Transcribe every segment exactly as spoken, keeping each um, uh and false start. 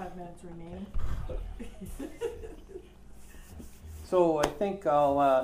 five minutes remaining. So I think I'll uh,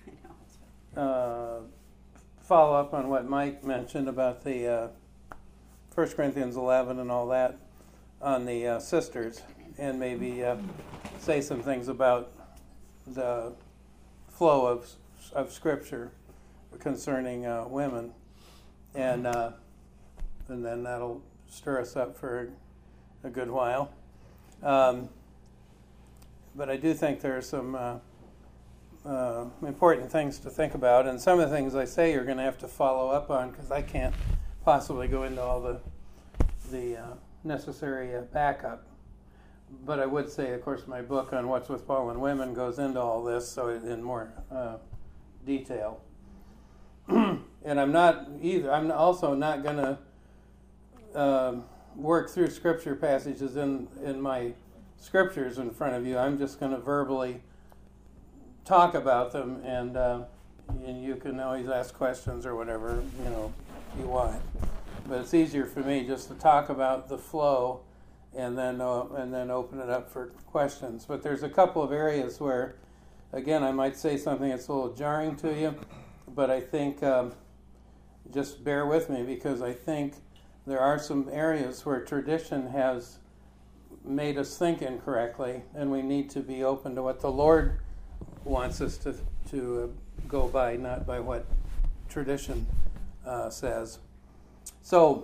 uh, follow up on what Mike mentioned about the uh, First Corinthians eleven and all that on the uh, sisters, and maybe uh, say some things about the flow of of Scripture concerning uh, women, and uh, and then that'll stir us up for a, a good while. Um, but I do think there are some uh, uh, important things to think about, and some of the things I say you're going to have to follow up on, because I can't possibly go into all the the uh, necessary uh, backup. But I would say, of course, my book on What's with Fallen Women goes into all this, so in more uh, detail. And I'm not either. I'm also not going to uh, work through scripture passages in in my scriptures in front of you. I'm just going to verbally talk about them, and uh, and you can always ask questions or whatever you know you want. But it's easier for me just to talk about the flow, and then uh, and then open it up for questions. But there's a couple of areas where, again, I might say something that's a little jarring to you, but I think um, just bear with me, because I think there are some areas where tradition has made us think incorrectly, and we need to be open to what the Lord wants us to to uh, go by, not by what tradition uh, says. So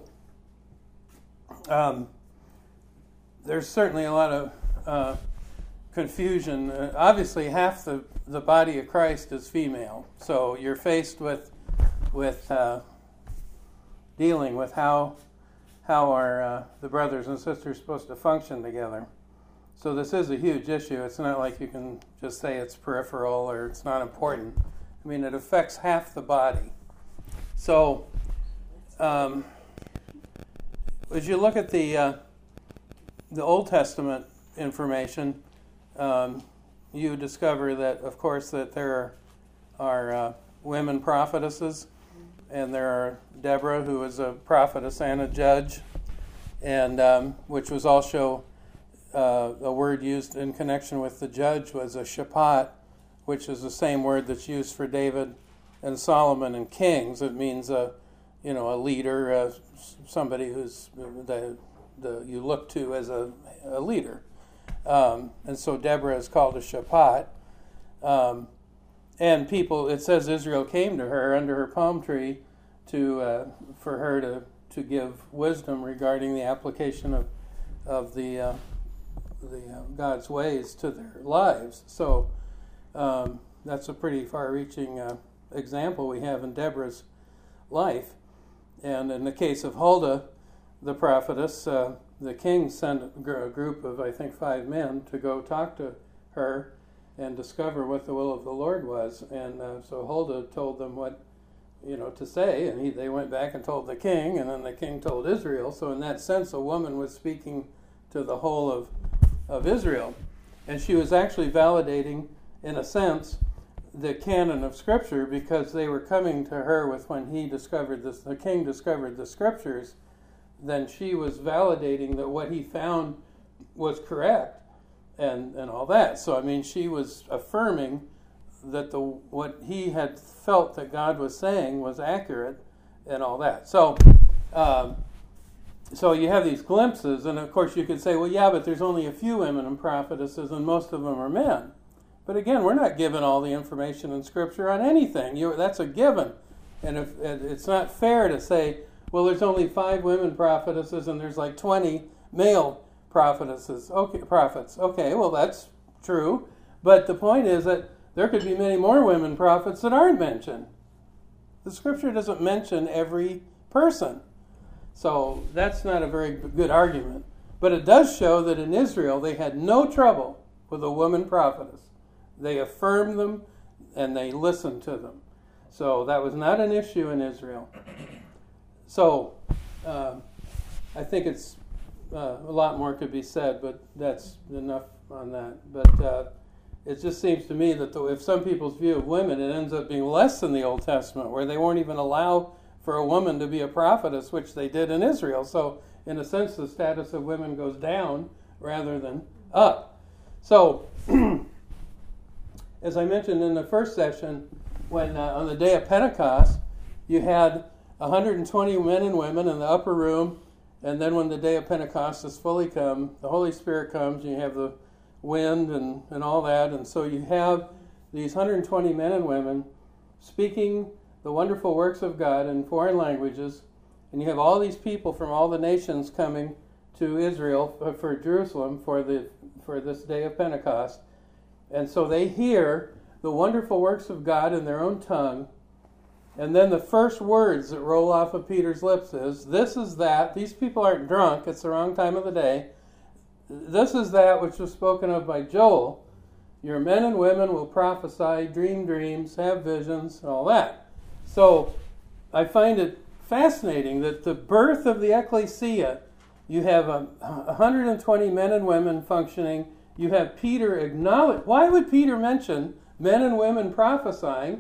um, there's certainly a lot of uh, confusion. Uh, obviously, half the, the body of Christ is female, so you're faced with with uh, dealing with how how are uh, the brothers and sisters supposed to function together. So this is a huge issue. It's not like you can just say it's peripheral or it's not important. I mean, it affects half the body. So um, as you look at the uh, the Old Testament information, um, you discover that, of course, that there are, are uh, women prophetesses, and there are Deborah, who is a prophetess and a judge, and um, which was also uh, a word used in connection with the judge was a shaphat, which is the same word that's used for David and Solomon and kings. It means a you know a leader, uh, somebody who's the, the you look to as a, a leader, um, and so Deborah is called a shaphat. Um, And people, it says Israel came to her under her palm tree to uh, for her to, to give wisdom regarding the application of of the uh, the uh, God's ways to their lives. So um, that's a pretty far-reaching uh, example we have in Deborah's life. And in the case of Huldah, the prophetess, uh, the king sent a group of I think five men to go talk to her and discover what the will of the Lord was. And uh, so Huldah told them what, you know, to say, and he, they went back and told the king, and then the king told Israel. So in that sense, a woman was speaking to the whole of, of Israel. And she was actually validating, in a sense, the canon of Scripture, because they were coming to her with when he discovered this, the king discovered the Scriptures, then she was validating that what he found was correct. And, and all that. So I mean, she was affirming that the what he had felt that God was saying was accurate, and all that. So, um, so you have these glimpses, and of course you could say, well, yeah, but there's only a few women and prophetesses, and most of them are men. But again, we're not given all the information in Scripture on anything. You, that's a given, and if it's not fair to say, well, there's only five women prophetesses, and there's like twenty male prophetesses, okay, prophets. Okay, well, that's true. But the point is that there could be many more women prophets that aren't mentioned. The Scripture doesn't mention every person. So that's not a very good argument. But it does show that in Israel they had no trouble with a woman prophetess. They affirmed them and they listened to them. So that was not an issue in Israel. So uh, I think it's Uh, a lot more could be said, but that's enough on that. But uh, it just seems to me that the, if some people's view of women, it ends up being less than the Old Testament, where they won't even allow for a woman to be a prophetess, which they did in Israel. So in a sense, the status of women goes down rather than up. So, as I mentioned in the first session, when uh, on the day of Pentecost, you had one hundred twenty men and women in the upper room, and then when the day of Pentecost is fully come, the Holy Spirit comes, and you have the wind and, and all that, and so you have these one hundred twenty men and women speaking the wonderful works of God in foreign languages, and you have all these people from all the nations coming to Israel for, for Jerusalem for the for this day of Pentecost, and so they hear the wonderful works of God in their own tongue, and then the first words that roll off of Peter's lips is, "This is that." These people aren't drunk; it's the wrong time of the day. "This is that which was spoken of by Joel. Your men and women will prophesy, dream dreams, have visions, and all that." So I find it fascinating that the birth of the ecclesia, you have a, one hundred twenty men and women functioning. You have Peter acknowledge. Why would Peter mention men and women prophesying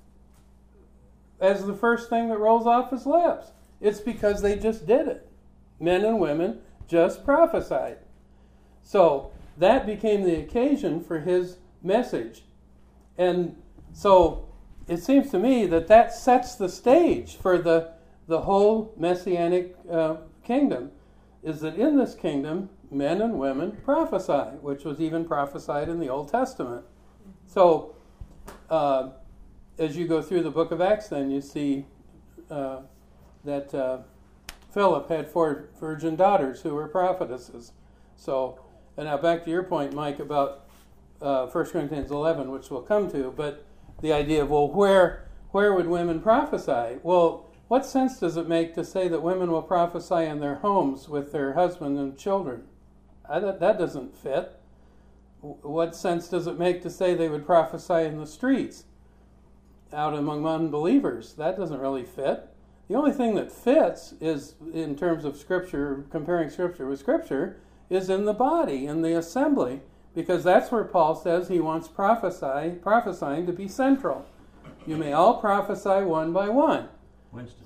as the first thing that rolls off his lips? It's because they just did it. Men and women just prophesied. So that became the occasion for his message. And so it seems to me that that sets the stage for the, the whole Messianic uh, kingdom, is that in this kingdom, men and women prophesy, which was even prophesied in the Old Testament. So uh, as you go through the book of Acts, then you see uh, that uh, Philip had four virgin daughters who were prophetesses. So, and now back to your point, Mike, about uh, First Corinthians eleven, which we'll come to, but the idea of, well, where where would women prophesy? Well, what sense does it make to say that women will prophesy in their homes with their husband and children? I, that, that doesn't fit. What sense does it make to say they would prophesy in the streets, out among unbelievers? That doesn't really fit. The only thing that fits is, in terms of Scripture, comparing Scripture with Scripture, is in the body, in the assembly, because that's where Paul says he wants prophesy, prophesying to be central. You may all prophesy one by one. Winston.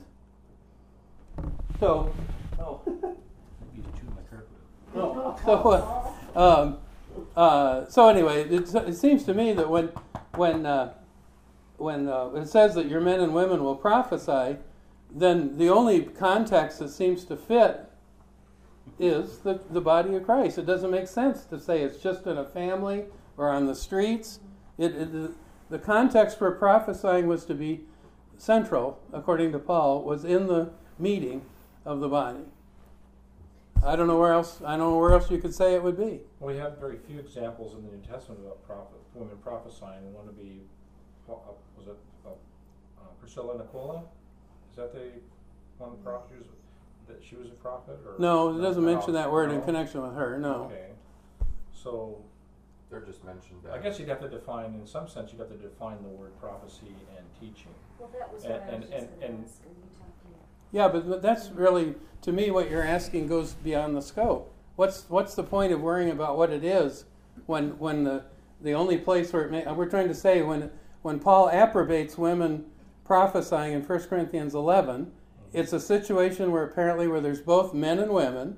So, oh. You chew my carpet. No. So, uh, um, uh, so anyway, it, it seems to me that when when uh, when uh, it says that your men and women will prophesy, then the only context that seems to fit is the, the body of Christ. It doesn't make sense to say it's just in a family or on the streets. It, it, the, the context for prophesying was to be central, according to Paul, was in the meeting of the body. I don't know where else. I don't know where else you could say it would be. Well, we have very few examples in the New Testament about prophet, women prophesying. One would be, uh, was it uh, uh, Priscilla and Aquila? Is that the one of the prophets that she was a prophet? Or no, it doesn't no? mention that word no? in connection with her. No. Okay. So they're just mentioned. I guess you'd have to define, in some sense, you'd have to define the word prophecy and teaching. Well, that was and, what I was and, just and, going to and ask. Yeah, but, but that's really, to me, what you're asking goes beyond the scope. What's what's the point of worrying about what it is when when the the only place where it may, we're trying to say when when Paul approbates women prophesying in First Corinthians eleven, it's a situation where apparently where there's both men and women,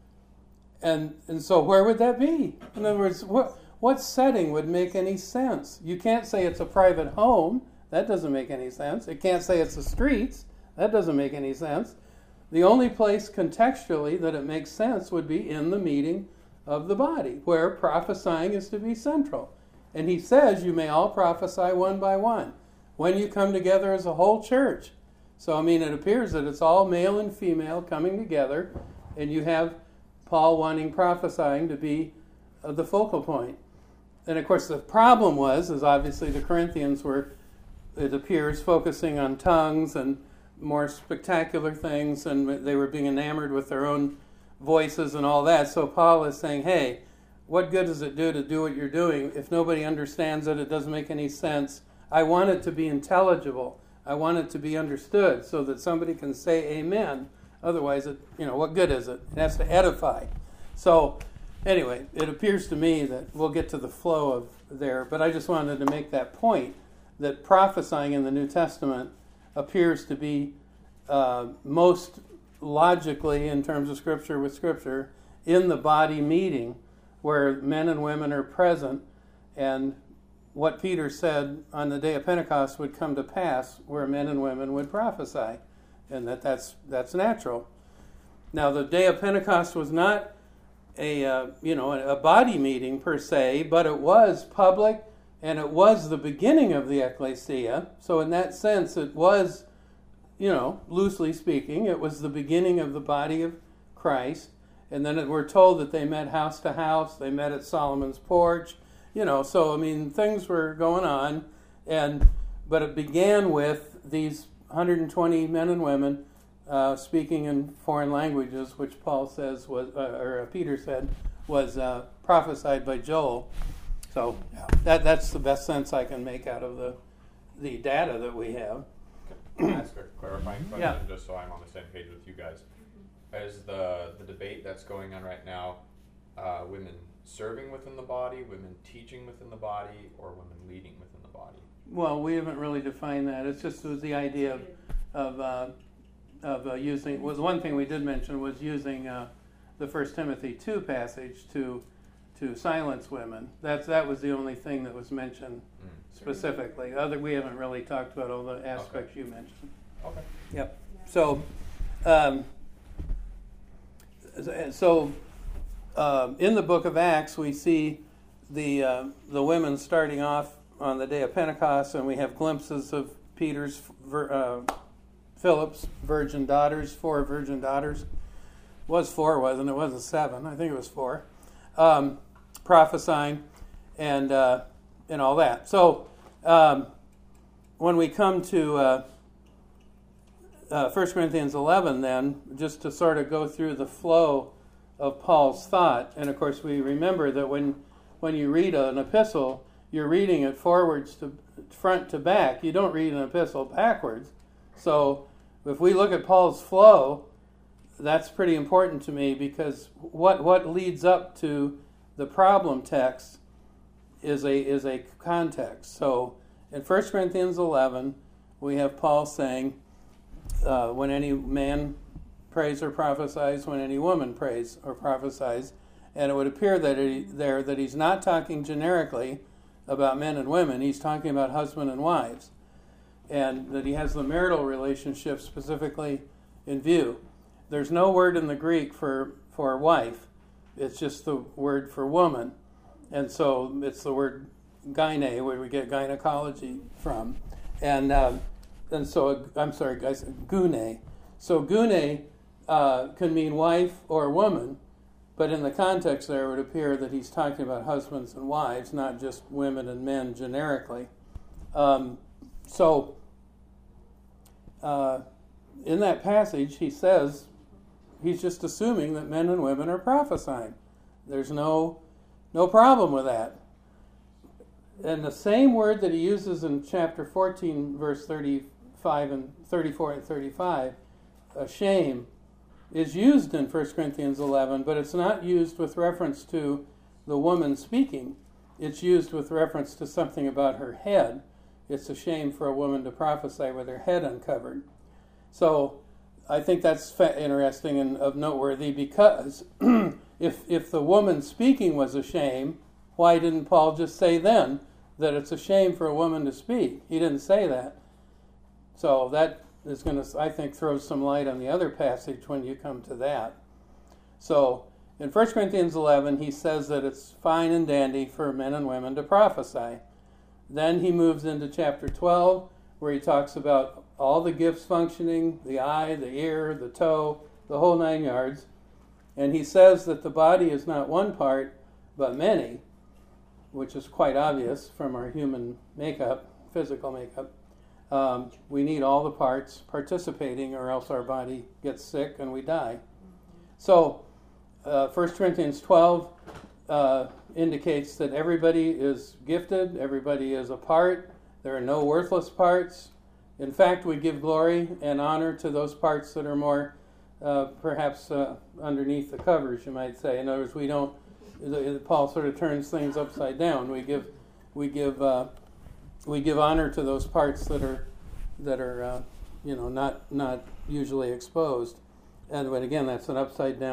and and so where would that be? In other words, what what setting would make any sense? You can't say it's a private home. That doesn't make any sense. It can't say it's the streets. That doesn't make any sense. The only place contextually that it makes sense would be in the meeting of the body, where prophesying is to be central. And he says you may all prophesy one by one when you come together as a whole church. So, I mean, it appears that it's all male and female coming together, and you have Paul wanting prophesying to be uh, the focal point. And, of course, the problem was, is obviously the Corinthians were, it appears, focusing on tongues and more spectacular things, and they were being enamored with their own voices and all that. So Paul is saying, hey, what good does it do to do what you're doing if nobody understands it? It doesn't make any sense. I want it to be intelligible. I want it to be understood so that somebody can say amen. Otherwise, it, you know, what good is it? It has to edify. So anyway, it appears to me that we'll get to the flow of there, but I just wanted to make that point that prophesying in the New Testament appears to be uh, most logically, in terms of Scripture with Scripture, in the body meeting where men and women are present, and what Peter said on the day of Pentecost would come to pass, where men and women would prophesy, and that that's, that's natural. Now, the day of Pentecost was not a uh, you know a body meeting per se, but it was public, and it was the beginning of the ecclesia. So in that sense, it was, you know, loosely speaking, it was the beginning of the body of Christ. And then we're told that they met house to house, they met at Solomon's porch, you know. So I mean, things were going on, and but it began with these one hundred twenty men and women Uh, speaking in foreign languages, which Paul says was, uh, or uh, Peter said, was uh, prophesied by Joel. So Yeah. that that's the best sense I can make out of the the data that we have. Can I ask a clarifying question, Yeah. just so I'm on the same page with you guys? Is the the debate that's going on right now uh, women serving within the body, women teaching within the body, or women leading within the body? Well, we haven't really defined that. It's just it was the idea of of, uh, of uh, using. Was one thing we did mention was using uh, the First Timothy two passage to to silence women. That's that was the only thing that was mentioned Mm. specifically. Other we haven't really talked about all the aspects you mentioned. Okay. Yep. So, um, so um, in the book of Acts, we see the uh, the women starting off on the day of Pentecost, and we have glimpses of Peter's, uh, Philip's virgin daughters, four virgin daughters. It was four, wasn't it? It wasn't seven. I think it was four. Um, prophesying and uh, and all that. So um, when we come to uh, uh, First Corinthians eleven, then, just to sort of go through the flow of Paul's thought, and of course we remember that when when you read an epistle, you're reading it forwards to front to back. You don't read an epistle backwards. So if we look at Paul's flow, that's pretty important to me, because what what leads up to the problem text is a is a context. So in First Corinthians eleven, we have Paul saying, uh, when any man prays or prophesies, when any woman prays or prophesies, and it would appear that he, there that he's not talking generically about men and women. He's talking about husband and wives, and that he has the marital relationship specifically in view. There's no word in the Greek for, for wife. It's just the word for woman. And so it's the word gyne, where we get gynecology from. And um, and so, I'm sorry, guys, gune. So gune uh, can mean wife or woman, but in the context there, it would appear that he's talking about husbands and wives, not just women and men generically. Um, so uh, in that passage, he says, he's just assuming that men and women are prophesying. There's no no problem with that. And the same word that he uses in chapter fourteen, verse thirty-five and thirty-four and thirty-five, uh, shame, is used in First Corinthians eleven, but it's not used with reference to the woman speaking. It's used with reference to something about her head. It's a shame for a woman to prophesy with her head uncovered. So I think that's fa- interesting and of noteworthy, because if if the woman speaking was a shame, why didn't Paul just say then that it's a shame for a woman to speak? He didn't say that. So that is going to, I think, throw some light on the other passage when you come to that. So in First Corinthians eleven, he says that it's fine and dandy for men and women to prophesy. Then he moves into chapter twelve, where he talks about all the gifts functioning, the eye, the ear, the toe, the whole nine yards. And he says that the body is not one part, but many, which is quite obvious from our human makeup, physical makeup. Um, we need all the parts participating, or else our body gets sick and we die. So uh, First Corinthians twelve uh, indicates that everybody is gifted, everybody is a part. There are no worthless parts. In fact, we give glory and honor to those parts that are more uh, perhaps uh, underneath the covers, you might say. In other words, we don't, Paul sort of turns things upside down. We give we give uh, we give honor to those parts that are that are uh, you know not not usually exposed. And but again, that's an upside down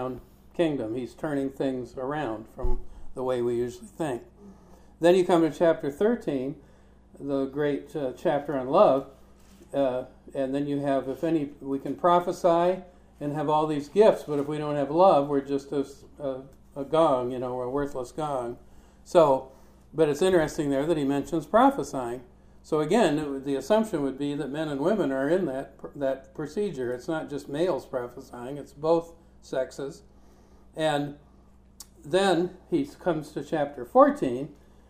kingdom. He's turning things around from the way we usually think. Then you come to chapter thirteen, the great uh, chapter on love, uh, and then you have, if any, we can prophesy and have all these gifts, but if we don't have love, we're just a, a, a gong, you know, we're a worthless gong. So, but it's interesting there that he mentions prophesying. So again, it would, the assumption would be that men and women are in that that procedure. It's not just males prophesying, it's both sexes. And then he comes to chapter fourteen,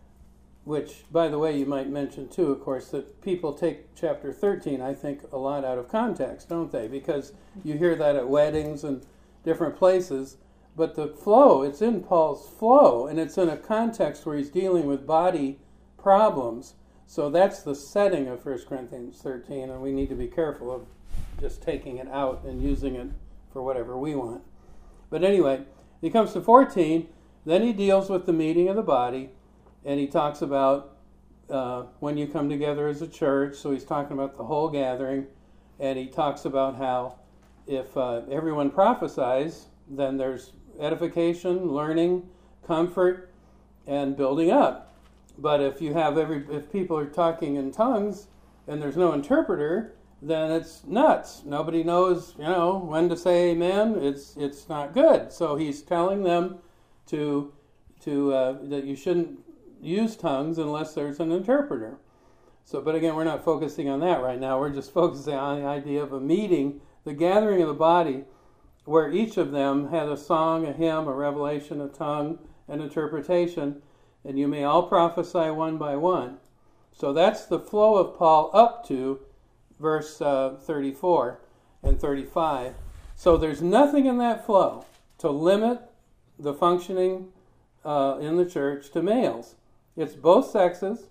which, by the way, you might mention too, of course, that people take chapter thirteen, I think, a lot out of context, don't they? Because you hear that at weddings and different places, but the flow, it's in Paul's flow, and it's in a context where he's dealing with body problems. So that's the setting of First Corinthians thirteen, and we need to be careful of just taking it out and using it for whatever we want. But anyway, he comes to fourteen, then he deals with the meeting of the body, and he talks about uh, when you come together as a church, so he's talking about the whole gathering, and he talks about how if uh, everyone prophesies, then there's edification, learning, comfort, and building up. But if you have every, if people are talking in tongues and there's no interpreter, then it's nuts. Nobody knows, you know, when to say amen. It's it's not good. So he's telling them to to uh, that you shouldn't use tongues unless there's an interpreter. So, but again, we're not focusing on that right now. We're just focusing on the idea of a meeting, the gathering of the body, where each of them had a song, a hymn, a revelation, a tongue, an interpretation. And you may all prophesy one by one. So that's the flow of Paul up to verse uh, thirty-four and thirty-five. So there's nothing in that flow to limit the functioning uh, in the church to males. It's both sexes,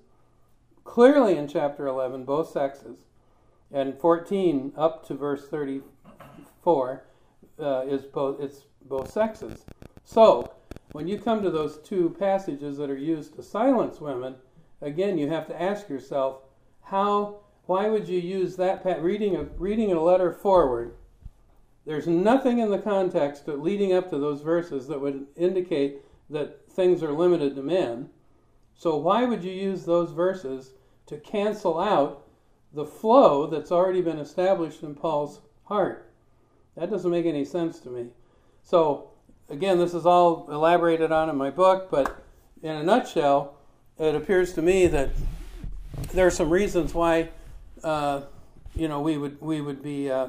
clearly in chapter eleven, both sexes. And fourteen up to verse thirty-four uh, is both, it's both sexes. So when you come to those two passages that are used to silence women, again, you have to ask yourself, how, why would you use that, pa- reading a, reading a letter forward, there's nothing in the context leading up to those verses that would indicate that things are limited to men. So why would you use those verses to cancel out the flow that's already been established in Paul's heart? That doesn't make any sense to me. So, again, this is all elaborated on in my book, but in a nutshell, it appears to me that there are some reasons why, uh, you know, we would we would be uh,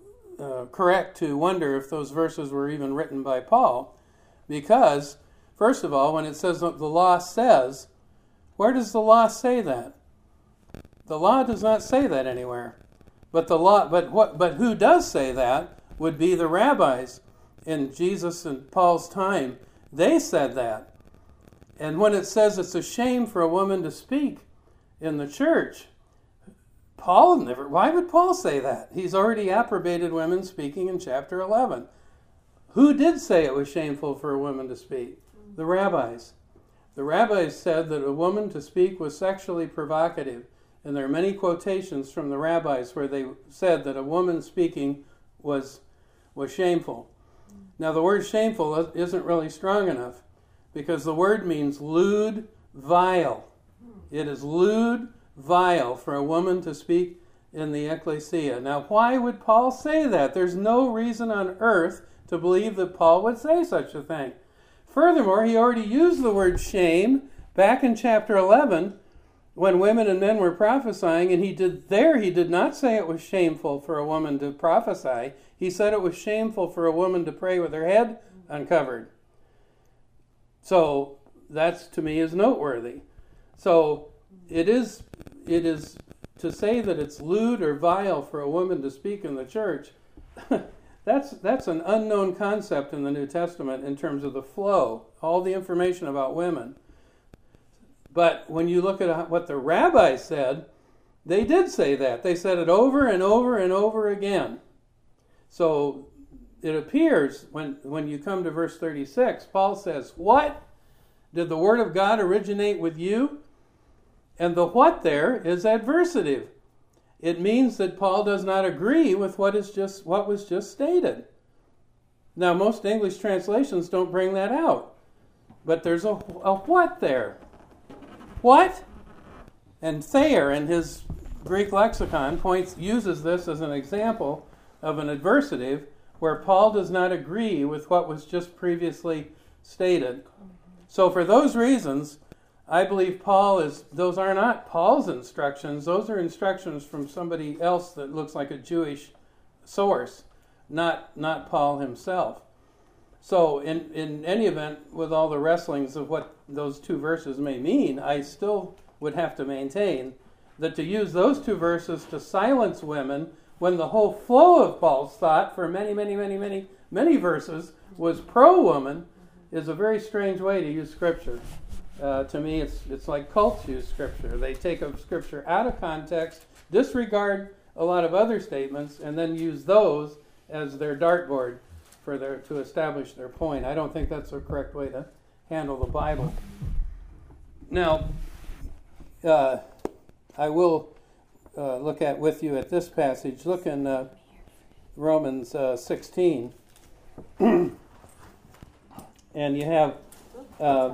uh, correct to wonder if those verses were even written by Paul, because first of all, when it says that the law says, where does the law say that? The law does not say that anywhere. But the law, but what? But who does say that would be the rabbis. In Jesus and Paul's time, they said that. And when it says it's a shame for a woman to speak in the church, Paul never, why would Paul say that? He's already approbated women speaking in chapter eleven. Who did say it was shameful for a woman to speak? The rabbis. The rabbis said that a woman to speak was sexually provocative. And there are many quotations from the rabbis where they said that a woman speaking was, was shameful. Now, the word shameful isn't really strong enough because the word means lewd, vile. It is lewd, vile for a woman to speak in the ecclesia. Now, why would Paul say that? There's no reason on earth to believe that Paul would say such a thing. Furthermore, he already used the word shame back in chapter eleven when women and men were prophesying, and he did there he did not say it was shameful for a woman to prophesy. He said it was shameful for a woman to pray with her head uncovered. So that's, to me, is noteworthy. So it is it is to say that it's lewd or vile for a woman to speak in the church. that's that's an unknown concept in the New Testament in terms of the flow, all the information about women. But when you look at what the rabbis said, they did say that. They said it over and over and over again. So it appears when, when you come to verse thirty-six, Paul says, what? Did the word of God originate with you? And the what there is adversative. It means that Paul does not agree with what is just what was just stated. Now, most English translations don't bring that out. But there's a, a what there? What? And Thayer, in his Greek lexicon, points uses this as an example of an adversative where Paul does not agree with what was just previously stated. So for those reasons, I believe Paul is, those are not Paul's instructions. Those are instructions from somebody else that looks like a Jewish source, not not Paul himself. So in, in any event, with all the wrestlings of what those two verses may mean, I still would have to maintain that to use those two verses to silence women when the whole flow of Paul's thought for many, many, many, many, many verses was pro-woman is a very strange way to use Scripture. Uh, to me, it's it's like cults use Scripture. They take a Scripture out of context, disregard a lot of other statements, and then use those as their dartboard for their to establish their point. I don't think that's the correct way to handle the Bible. Now, uh, I will uh, look at with you at this passage. Look in uh, Romans uh, sixteen, and you have. Uh,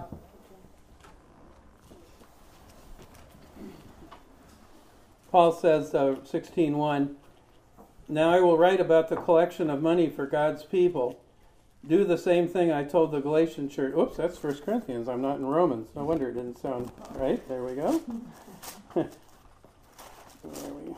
Paul says, uh, sixteen one, "Now I will write about the collection of money for God's people. Do the same thing I told the Galatian church." Oops, that's First Corinthians. I'm not in Romans. No wonder it didn't sound right. There we go. There we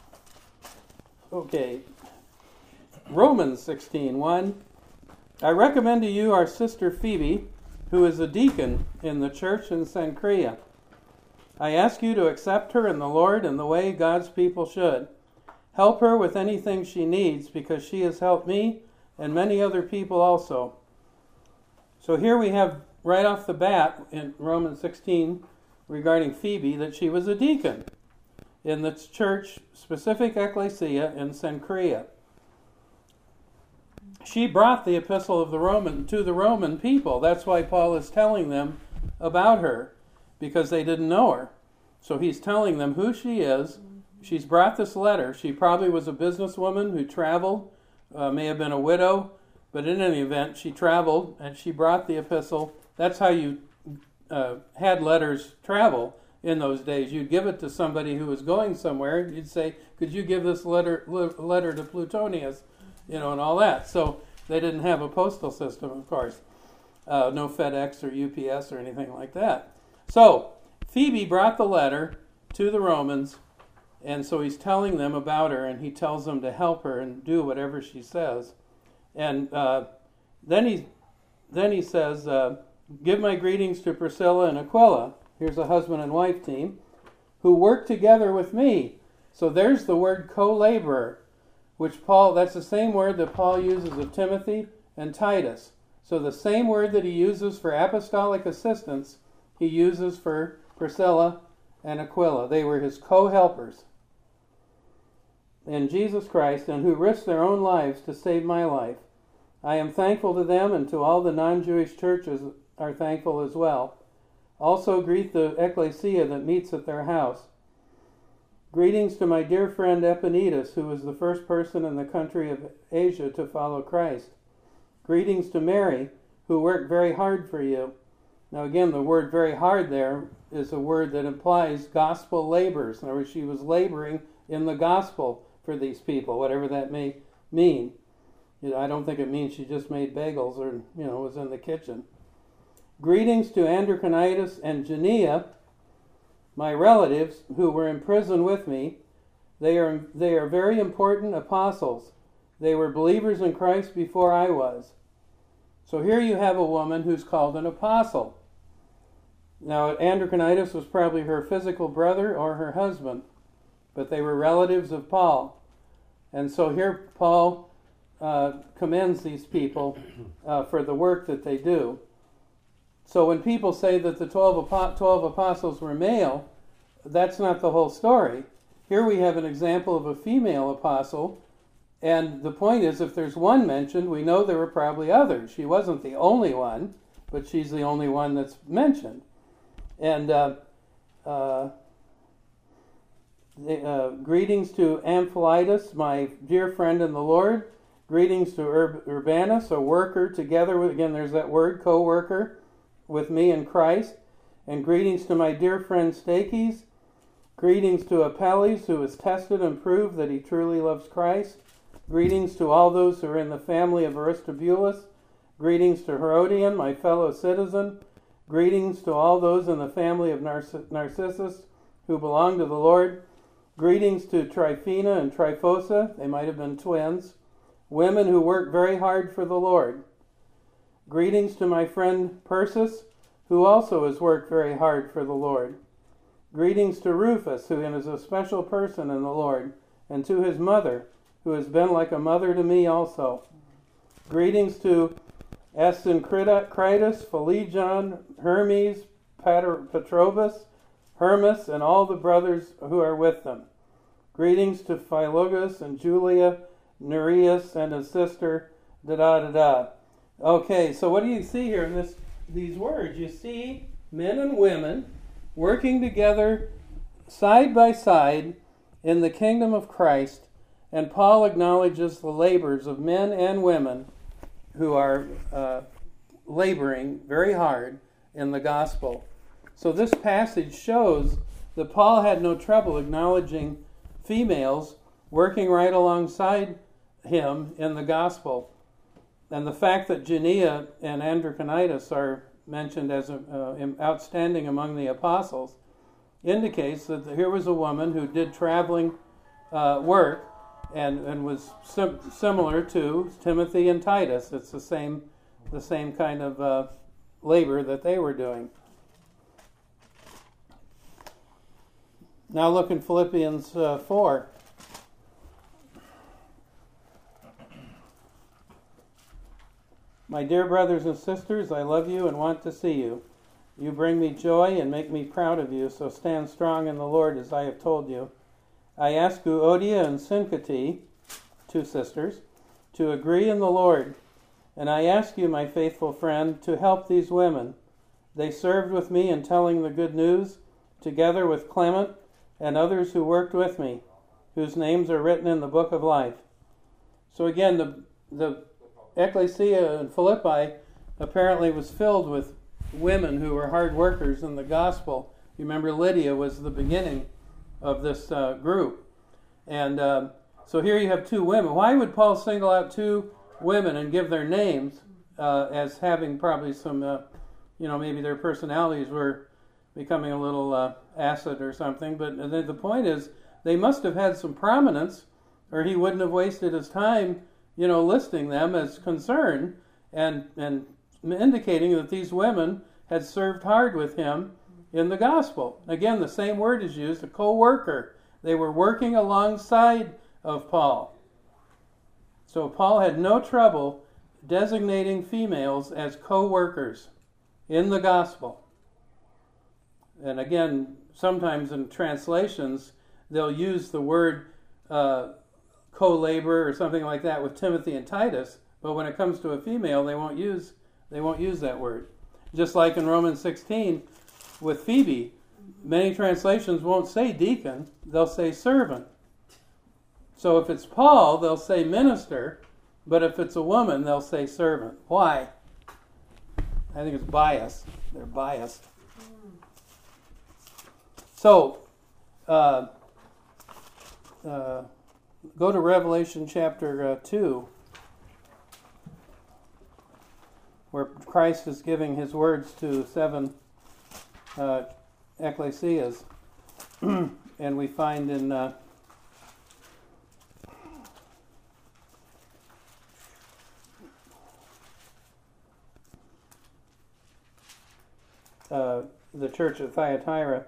Okay. Romans sixteen one. "I recommend to you our sister Phoebe, who is a deacon in the church in Cenchrea. I ask you to accept her in the Lord in the way God's people should. Help her with anything she needs, because she has helped me and many other people also." So here we have right off the bat in Romans sixteen regarding Phoebe that she was a deacon in the church, specific ecclesia in Cenchrea. She brought the epistle of the Roman to the Roman people. That's why Paul is telling them about her, because they didn't know her. So he's telling them who she is. She's brought this letter. She probably was a businesswoman who traveled, uh, may have been a widow, but in any event, she traveled and she brought the epistle. That's how you uh, had letters travel in those days. You'd give it to somebody who was going somewhere. You'd say, "Could you give this letter letter to Plutonius?" You know, and all that. So they didn't have a postal system, of course. Uh, no FedEx or U P S or anything like that. So Phoebe brought the letter to the Romans, and so he's telling them about her, and he tells them to help her and do whatever she says. And uh, then he then he says, uh, "Give my greetings to Priscilla and Aquila." Here's a husband and wife team who work together with me. So there's the word co-laborer, which Paul, that's the same word that Paul uses of Timothy and Titus. So the same word that he uses for apostolic assistants, he uses for Priscilla and Aquila. They were his co-helpers in Jesus Christ, and who risked their own lives to save my life. I am thankful to them, and to all the non-Jewish churches are thankful as well. Also greet the ecclesia that meets at their house. Greetings to my dear friend Epaenetus, who was the first person in the country of Asia to follow Christ. Greetings to Mary, who worked very hard for you. Now again, the word very hard there is a word that implies gospel labors. In other words, she was laboring in the gospel for these people, whatever that may mean. You know, I don't think it means she just made bagels or, you know, was in the kitchen. Greetings to Androconitus and Genea, my relatives who were in prison with me. They are they are very important apostles. They were believers in Christ before I was. So here you have a woman who's called an apostle. Now, Androconitus was probably her physical brother or her husband, but they were relatives of Paul. And so here Paul uh, commends these people uh, for the work that they do. So when people say that the twelve, twelve apostles were male, that's not the whole story. Here we have an example of a female apostle, and the point is, if there's one mentioned, we know there were probably others. She wasn't the only one, but she's the only one that's mentioned. And uh, uh, the, uh, greetings to Amphilitus, my dear friend in the Lord. Greetings to Ur- Urbanus, a worker, together with, again, there's that word, co-worker, with me in Christ. And greetings to my dear friend Stachys. Greetings to Apelles, who has tested and proved that he truly loves Christ. Greetings to all those who are in the family of Aristobulus. Greetings to Herodion, my fellow citizen. Greetings to all those in the family of Narciss- Narcissus who belong to the Lord. Greetings to Tryphena and Tryphosa, they might have been twins, women who work very hard for the Lord. Greetings to my friend Persis, who also has worked very hard for the Lord. Greetings to Rufus, who is a special person in the Lord, and to his mother, who has been like a mother to me also. Greetings to Asyncritus, Phlegon, Hermes, Pater- Petrobus, Hermas, and all the brothers who are with them. Greetings to Philologus and Julia, Nereus, and his sister, da-da-da-da. Okay, so what do you see here in this these words? You see men and women working together side by side in the kingdom of Christ, and Paul acknowledges the labors of men and women who are uh, laboring very hard in the gospel. So this passage shows that Paul had no trouble acknowledging females working right alongside him in the gospel. And the fact that Genea and Androconitis are mentioned as uh, outstanding among the apostles indicates that here was a woman who did traveling uh, work and, and was sim- similar to Timothy and Titus. It's the same, the same kind of uh, labor that they were doing. Now look in Philippians uh, four. My dear brothers and sisters, I love you and want to see you. You bring me joy and make me proud of you, so stand strong in the Lord as I have told you. I ask Euodia and Syntyche, two sisters, to agree in the Lord. And I ask you, my faithful friend, to help these women. They served with me in telling the good news, together with Clement and others who worked with me, whose names are written in the book of life. So again, the the ecclesia in Philippi apparently was filled with women who were hard workers in the gospel. You remember Lydia was the beginning of this uh, group. And uh, so here you have two women. Why would Paul single out two women and give their names uh, as having probably some, uh, you know, maybe their personalities were becoming a little uh, acid or something. But the, the point is, they must have had some prominence, or he wouldn't have wasted his time, you know, listing them as concerned and and indicating that these women had served hard with him in the gospel. Again, the same word is used, a co-worker. They were working alongside of Paul. So Paul had no trouble designating females as co-workers in the gospel. And again, sometimes in translations, they'll use the word uh, co-laborer or something like that with Timothy and Titus, but when it comes to a female, they won't use they won't use that word. Just like in Romans sixteen with Phoebe, many translations won't say deacon, they'll say servant. So if it's Paul, they'll say minister, but if it's a woman, they'll say servant. Why? I think it's bias. They're biased. So, uh, uh, go to Revelation chapter uh, two, where Christ is giving his words to seven uh, ecclesias. And we find in uh, uh, the church of Thyatira,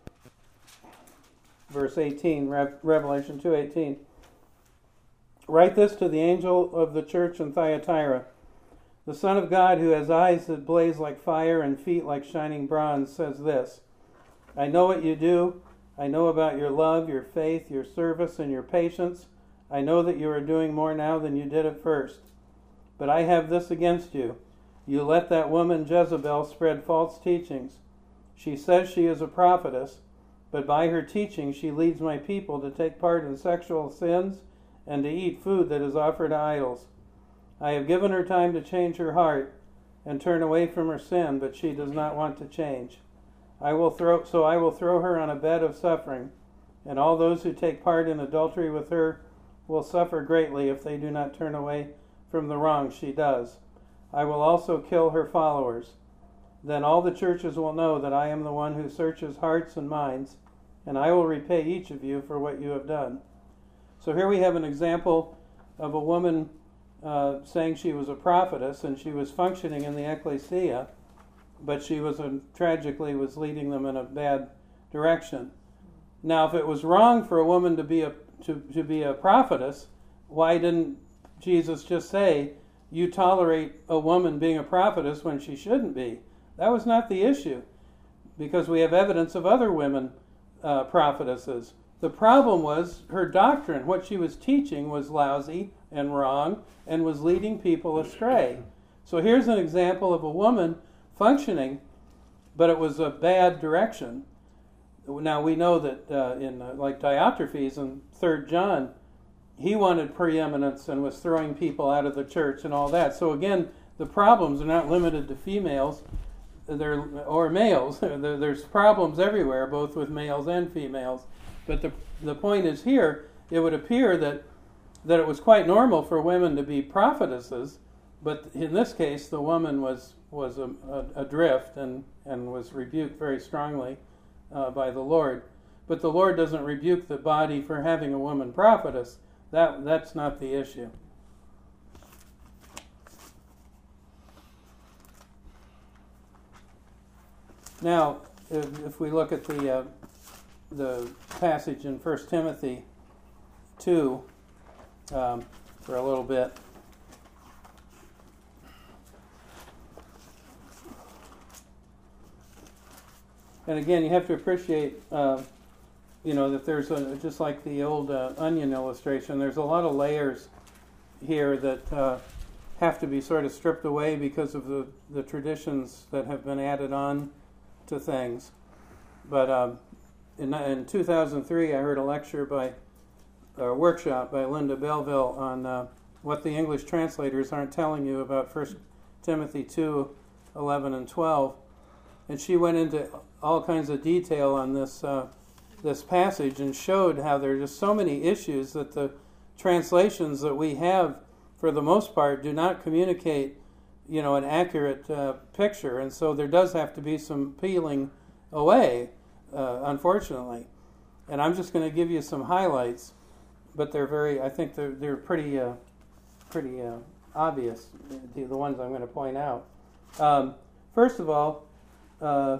verse eighteen, Re- Revelation two eighteen. Write this to the angel of the church in Thyatira. The Son of God, who has eyes that blaze like fire and feet like shining bronze, says this: I know what you do. I know about your love, your faith, your service, and your patience. I know that you are doing more now than you did at first. But I have this against you. You let that woman Jezebel spread false teachings. She says she is a prophetess, but by her teaching she leads my people to take part in sexual sins and to eat food that is offered to idols. I have given her time to change her heart and turn away from her sin, but she does not want to change. I will throw, so I will throw her on a bed of suffering, and all those who take part in adultery with her will suffer greatly if they do not turn away from the wrong she does. I will also kill her followers. Then all the churches will know that I am the one who searches hearts and minds, and I will repay each of you for what you have done. So here we have an example of a woman uh, saying she was a prophetess, and she was functioning in the ecclesia, but she was a, tragically was leading them in a bad direction. Now, if it was wrong for a woman to be a to, to be a prophetess, why didn't Jesus just say, you tolerate a woman being a prophetess when she shouldn't be? That was not the issue, because we have evidence of other women uh, prophetesses. The problem was her doctrine. What she was teaching was lousy and wrong and was leading people astray. So here's an example of a woman functioning, but it was a bad direction. Now we know that uh, in uh, like Diotrephes in Third John, he wanted preeminence and was throwing people out of the church and all that. So again, the problems are not limited to females they're, or males. There's problems everywhere, both with males and females. But the the point is here, it would appear that that it was quite normal for women to be prophetesses, but in this case, the woman was was a, a, adrift and, and was rebuked very strongly uh, by the Lord. But the Lord doesn't rebuke the body for having a woman prophetess. That that's not the issue. Now, if, if we look at the uh, the passage in First Timothy two um, for a little bit. And again, you have to appreciate, uh, you know, that there's a, just like the old uh, onion illustration, there's a lot of layers here that uh, have to be sort of stripped away because of the, the traditions that have been added on to things. But um, in, in two thousand three, I heard a lecture by, a workshop by Linda Belleville on uh, what the English translators aren't telling you about First Timothy two, eleven and twelve. And she went into all kinds of detail on this uh, this passage and showed how there are just so many issues that the translations that we have, for the most part, do not communicate, you know, an accurate uh, picture. And so there does have to be some peeling away, uh, unfortunately. And I'm just going to give you some highlights, but they're very, I think they're they're pretty uh, pretty uh, obvious, the, the ones I'm going to point out. Um, first of all. Uh,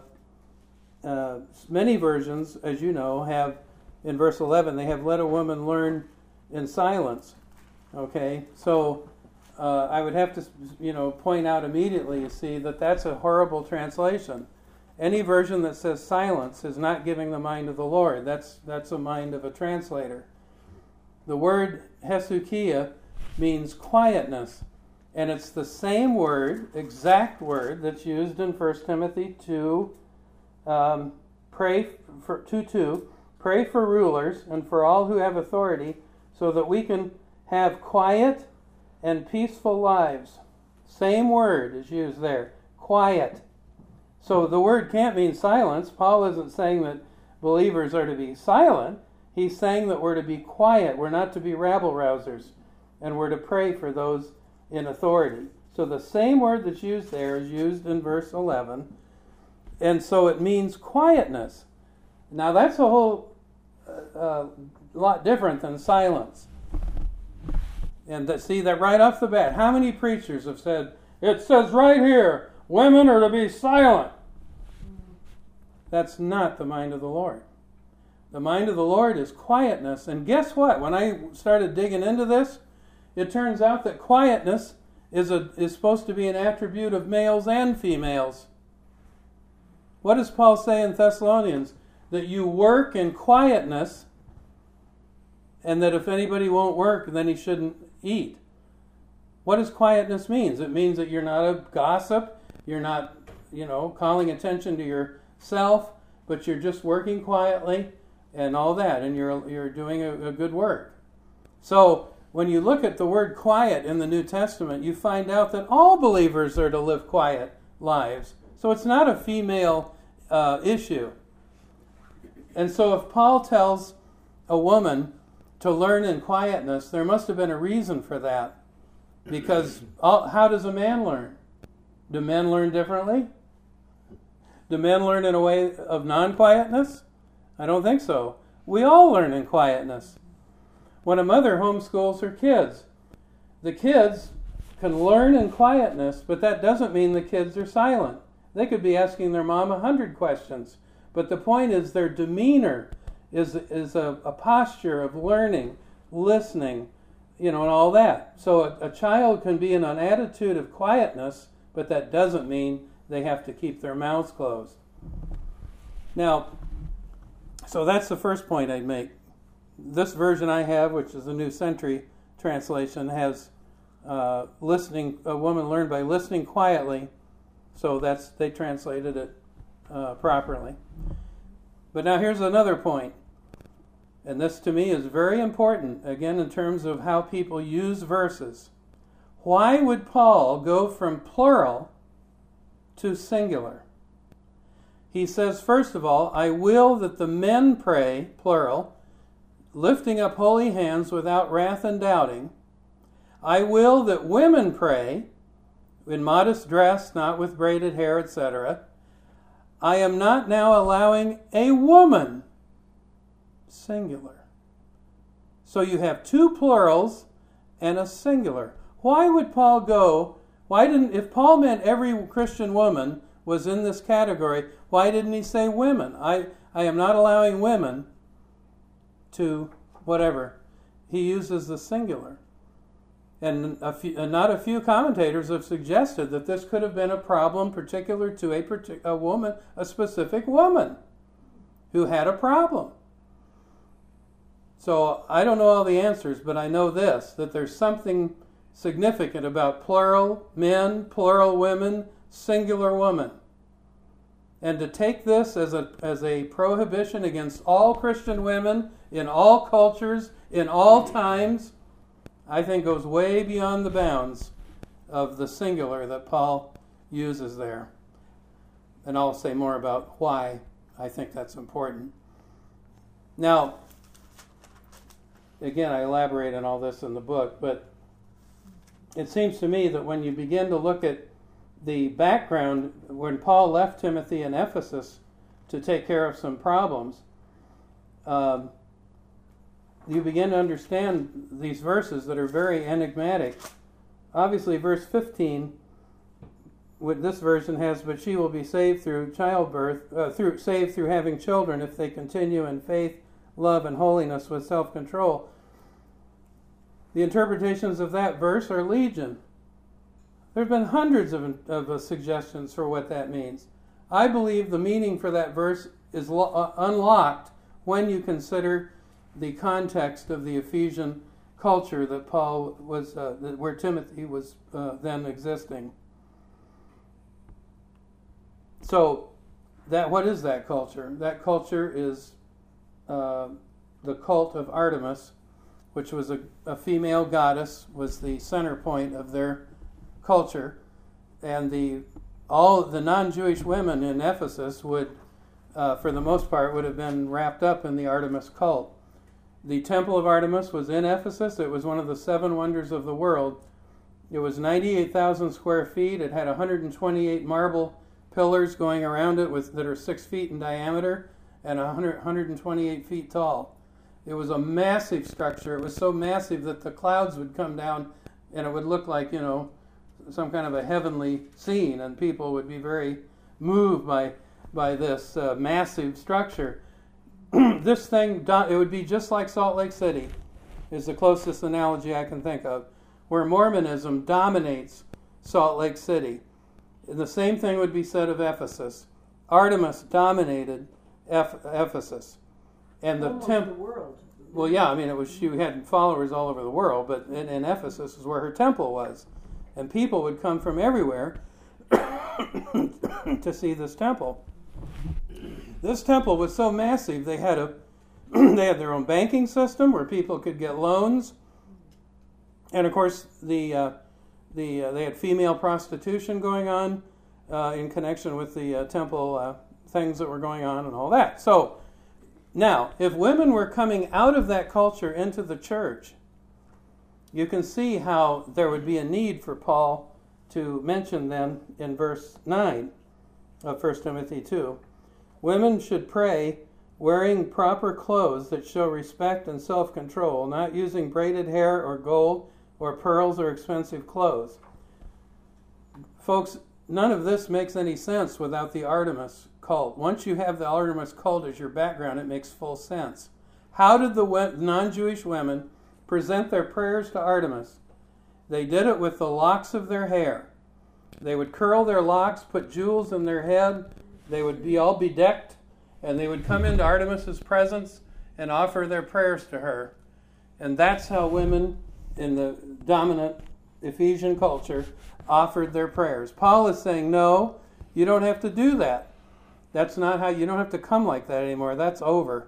uh, many versions, as you know, have, in verse eleven, they have let a woman learn in silence. Okay, so uh, I would have to, you know, point out immediately, you see, that that's a horrible translation. Any version that says silence is not giving the mind of the Lord. That's that's a mind of a translator. The word hesukia means quietness. And it's the same word, exact word, that's used in First Timothy two, um, pray for two two, pray for rulers and for all who have authority, so that we can have quiet and peaceful lives. Same word is used there, quiet. So the word can't mean silence. Paul isn't saying that believers are to be silent. He's saying that we're to be quiet. We're not to be rabble-rousers. And we're to pray for those in authority. So the same word that's used there is used in verse eleven, and so it means quietness. Now that's a whole uh, uh, lot different than silence. And that, see that right off the bat, how many preachers have said, it says right here, women are to be silent. That's not the mind of the Lord. The mind of the Lord is quietness. And guess what? When I started digging into this, it turns out that quietness is a is supposed to be an attribute of males and females. What does Paul say in Thessalonians? That you work in quietness, and that if anybody won't work, then he shouldn't eat. What does quietness mean? It means that you're not a gossip, you're not, you know, calling attention to yourself, but you're just working quietly and all that, and you're you're doing a, a good work. So when you look at the word quiet in the New Testament, you find out that all believers are to live quiet lives. So it's not a female uh, issue. And so if Paul tells a woman to learn in quietness, there must have been a reason for that. Because all, how does a man learn? Do men learn differently? Do men learn in a way of non-quietness? I don't think so. We all learn in quietness. When a mother homeschools her kids, the kids can learn in quietness, but that doesn't mean the kids are silent. They could be asking their mom a hundred questions. But the point is their demeanor is, is a, a posture of learning, listening, you know, and all that. So a, a child can be in an attitude of quietness, but that doesn't mean they have to keep their mouths closed. Now, so that's the first point I'd make. This version I have, which is the New Century Translation, has uh, listening. A woman learned by listening quietly. So that's they translated it uh, properly. But now here's another point, and this to me is very important. Again, in terms of how people use verses, why would Paul go from plural to singular? He says, first of all, I will that the men pray, plural, lifting up holy hands without wrath and doubting. I will that women pray, in modest dress, not with braided hair, et cetera. I am not now allowing a woman, singular. So you have two plurals and a singular. Why would Paul go, why didn't, if Paul meant every Christian woman was in this category, why didn't he say women? I, I am not allowing women to whatever. He uses the singular. And, a few, and not a few commentators have suggested that this could have been a problem particular to a, partic- a woman, a specific woman who had a problem. So I don't know all the answers, but I know this, that there's something significant about plural men, plural women, singular woman. And to take this as a, as a prohibition against all Christian women in all cultures, in all times, I think goes way beyond the bounds of the singular that Paul uses there. And I'll say more about why I think that's important. Now, again, I elaborate on all this in the book, but it seems to me that when you begin to look at the background, when Paul left Timothy in Ephesus to take care of some problems, um, you begin to understand these verses that are very enigmatic. Obviously, verse fifteen, with this version has, but she will be saved through childbirth, uh, through saved through having children if they continue in faith, love, and holiness with self-control. The interpretations of that verse are legion. There have been hundreds of, of uh, suggestions for what that means. I believe the meaning for that verse is lo- uh, unlocked when you consider the context of the Ephesian culture that Paul was, uh, that where Timothy was uh, then existing. So, that what is that culture? That culture is uh, the cult of Artemis, which was a, a female goddess, was the center point of their culture, and the all the non-Jewish women in Ephesus would, uh, for the most part, would have been wrapped up in the Artemis cult. The Temple of Artemis was in Ephesus. It was one of the seven wonders of the world. It was ninety-eight thousand square feet. It had one hundred twenty-eight marble pillars going around it with that are six feet in diameter and one hundred, one hundred twenty-eight feet tall. It was a massive structure. It was so massive that the clouds would come down and it would look like, you know, some kind of a heavenly scene, and people would be very moved by by this uh, massive structure. This thing, it would be just like Salt Lake City, is the closest analogy I can think of, where Mormonism dominates Salt Lake City. And the same thing would be said of Ephesus. Artemis dominated Eph- Ephesus. And the temple. the world. Well, yeah, I mean, it was she had followers all over the world, but in, in Ephesus is where her temple was. And people would come from everywhere to see this temple. This temple was so massive, they had a they had their own banking system where people could get loans. and of course, the uh, the uh, they had female prostitution going on uh, in connection with the uh, temple uh, things that were going on and all that. So now, if women were coming out of that culture into the church, you can see how there would be a need for Paul to mention then in verse nine of First Timothy two. Women should pray wearing proper clothes that show respect and self-control, not using braided hair or gold or pearls or expensive clothes. Folks, none of this makes any sense without the Artemis cult. Once you have the Artemis cult as your background, it makes full sense. How did the non-Jewish women present their prayers to Artemis? They did it with the locks of their hair. They would curl their locks, put jewels in their head. They would be all bedecked, and they would come into Artemis's presence and offer their prayers to her. And that's how women in the dominant Ephesian culture offered their prayers. Paul is saying, no, you don't have to do that. That's not how, you don't have to come like that anymore. That's over.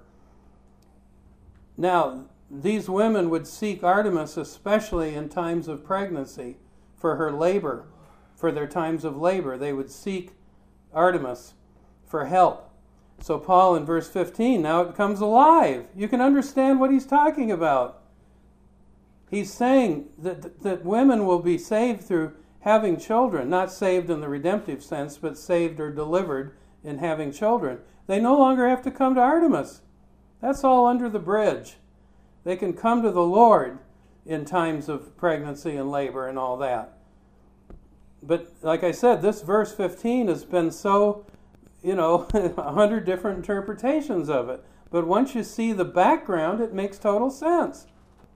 Now, these women would seek Artemis especially in times of pregnancy for her labor, for their times of labor. They would seek Artemis for help. So Paul in verse fifteen, now it comes alive. You can understand what he's talking about. He's saying that, that women will be saved through having children, not saved in the redemptive sense, but saved or delivered in having children. They no longer have to come to Artemis. That's all under the bridge. They can come to the Lord in times of pregnancy and labor and all that. But like I said, this verse fifteen has been so, you know, a hundred different interpretations of it. But once you see the background, it makes total sense.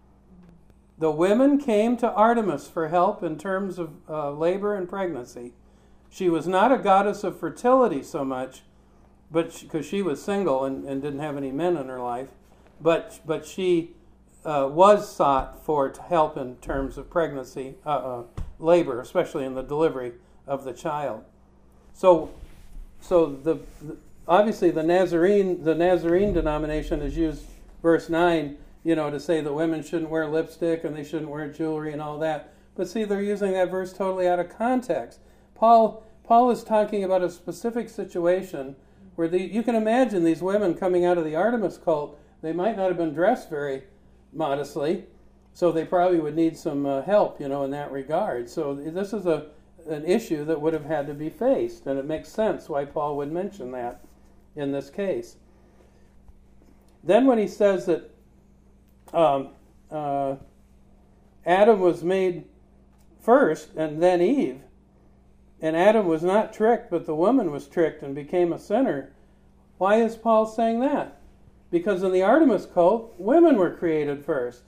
The women came to Artemis for help in terms of uh, labor and pregnancy. She was not a goddess of fertility so much, but because she, she was single and, and didn't have any men in her life, but but she uh, was sought for help in terms of pregnancy, uh, uh, labor, especially in the delivery of the child. So, so the, the obviously the Nazarene the Nazarene denomination has used verse nine, you know, to say that women shouldn't wear lipstick and they shouldn't wear jewelry and all that. But see, they're using that verse totally out of context. Paul Paul is talking about a specific situation where the, you can imagine these women coming out of the Artemis cult. They might not have been dressed very modestly, so they probably would need some uh, help, you know, in that regard. So this is a an issue that would have had to be faced, and it makes sense why Paul would mention that in this case. Then when he says that um, uh, Adam was made first and then Eve, and Adam was not tricked, but the woman was tricked and became a sinner, why is Paul saying that? Because in the Artemis cult, women were created first.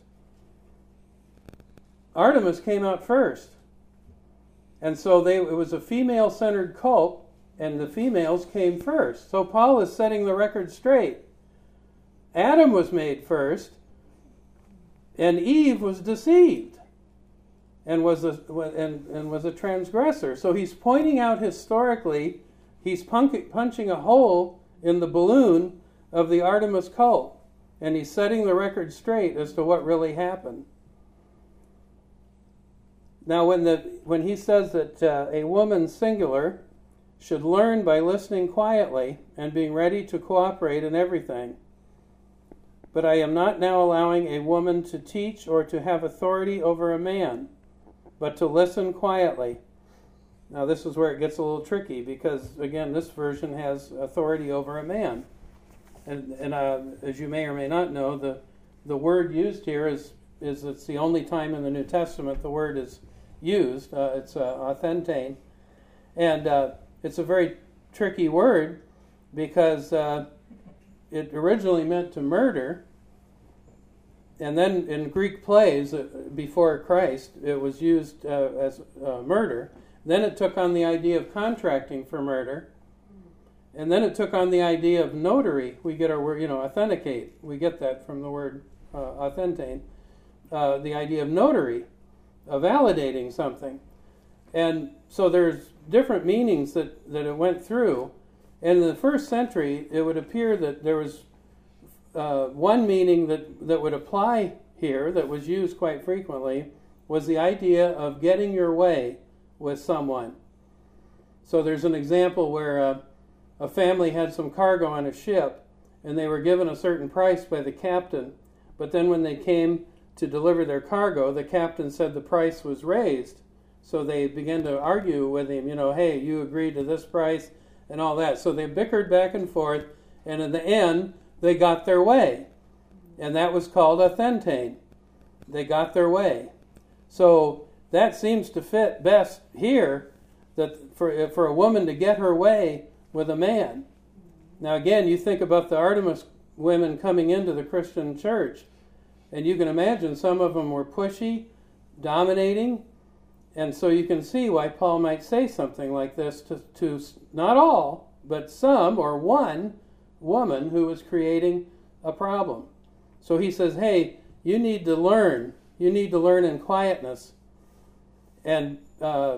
Artemis came out first. And so they, it was a female-centered cult, and the females came first. So Paul is setting the record straight. Adam was made first, and Eve was deceived and was a, and, and was a transgressor. So he's pointing out historically, he's punk, punching a hole in the balloon of the Artemis cult, and he's setting the record straight as to what really happened. Now, when the when he says that uh, a woman, singular, should learn by listening quietly and being ready to cooperate in everything. But I am not now allowing a woman to teach or to have authority over a man, but to listen quietly. Now, this is where it gets a little tricky because, again, this version has authority over a man. And, and uh, as you may or may not know, the the word used here is, is it's the only time in the New Testament the word is used. Uh, it's uh, authentane. And uh, it's a very tricky word because uh, it originally meant to murder. And then in Greek plays uh, before Christ, it was used uh, as uh, murder. Then it took on the idea of contracting for murder. And then it took on the idea of notary. We get our word, you know, authenticate. We get that from the word uh, authentane. Uh, the idea of notary, of validating something. And so there's different meanings that, that it went through. And in the first century, it would appear that there was uh, one meaning that, that would apply here, that was used quite frequently, was the idea of getting your way with someone. So there's an example where uh, a family had some cargo on a ship, and they were given a certain price by the captain, but then when they came to deliver their cargo, the captain said the price was raised. So they began to argue with him, you know, hey, you agreed to this price and all that. So they bickered back and forth, and in the end, they got their way. And that was called authentane. They got their way. So that seems to fit best here, that for, for a woman to get her way with a man. Now again, you think about the Artemis women coming into the Christian church, and you can imagine some of them were pushy, dominating, and so you can see why Paul might say something like this to, to not all, but some or one woman who was creating a problem. So he says, hey, you need to learn. You need to learn in quietness. And uh,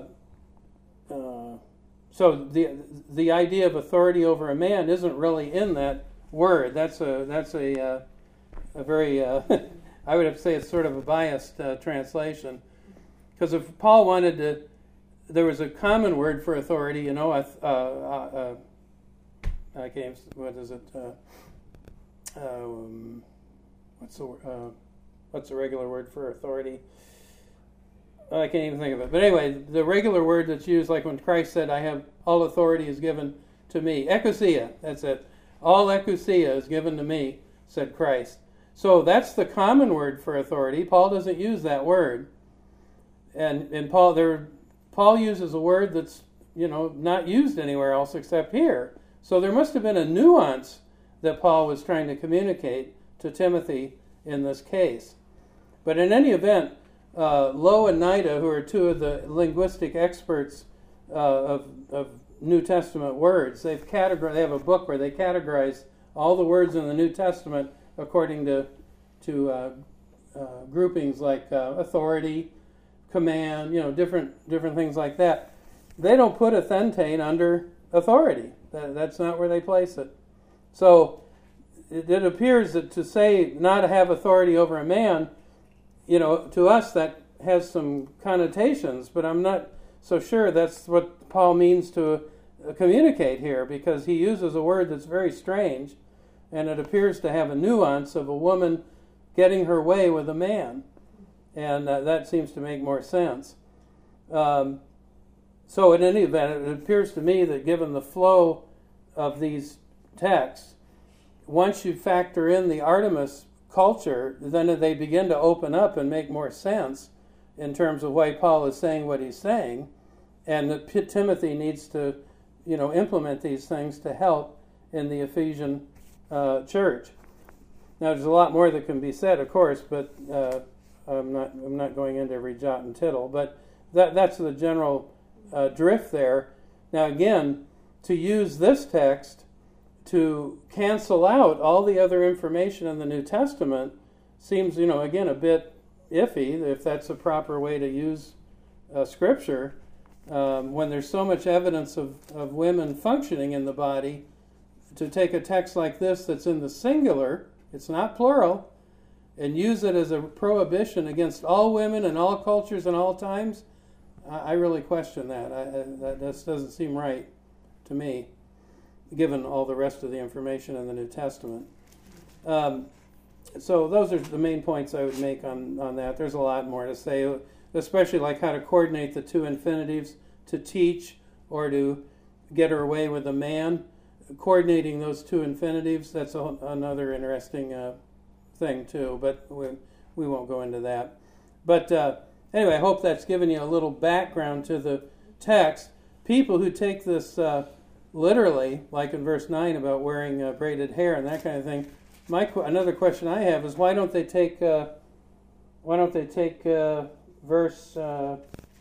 uh, so the the idea of authority over a man isn't really in that word. That's a that's a uh, a very uh, I would have to say it's sort of a biased uh, translation. Because if Paul wanted to, there was a common word for authority, you know, uh, uh, uh, I can't, what is it? Uh, um, what's the uh, what's the regular word for authority? I can't even think of it. But anyway, the regular word that's used, like when Christ said, I have, all authority is given to me. Exousia, that's it. All exousia is given to me, said Christ. So that's the common word for authority. Paul doesn't use that word. And and Paul there Paul uses a word that's, you know, not used anywhere else except here. So there must have been a nuance that Paul was trying to communicate to Timothy in this case. But in any event, uh, Lowe and Nida, who are two of the linguistic experts uh, of, of New Testament words, they've categorized. They have a book where they categorize all the words in the New Testament according to to uh, uh, groupings like uh, authority, command, you know, different different things like that. They don't put authentane under authority. That, that's not where they place it. So it, it appears that to say not to have authority over a man, you know, to us that has some connotations, but I'm not so sure that's what Paul means to uh, communicate here, because he uses a word that's very strange, and it appears to have a nuance of a woman getting her way with a man. And uh, that seems to make more sense. Um, so in any event, it appears to me that given the flow of these texts, once you factor in the Artemis culture, then they begin to open up and make more sense in terms of why Paul is saying what he's saying, and that P- Timothy needs to, you know, implement these things to help in the Ephesian uh, church. Now, there's a lot more that can be said, of course, but uh, I'm not I'm not going into every jot and tittle, but that that's the general uh, drift there. Now, again, to use this text to cancel out all the other information in the New Testament seems, you know, again, a bit iffy, if that's a proper way to use uh, Scripture, um, when there's so much evidence of, of women functioning in the body. To take a text like this that's in the singular, it's not plural, and use it as a prohibition against all women in all cultures and all times, I, I really question that. I, I, that. That doesn't seem right to me, given all the rest of the information in the New Testament. Um, so those are the main points I would make on, on that. There's a lot more to say, especially like how to coordinate the two infinitives, to teach or to get her way with a man. Coordinating those two infinitives, that's a, another interesting uh, thing too, but we, we won't go into that. But uh, anyway, I hope that's given you a little background to the text. People who take this uh, literally, like in verse nine about wearing uh, braided hair and that kind of thing, my another question I have is why don't they take uh, why don't they take uh, verse uh,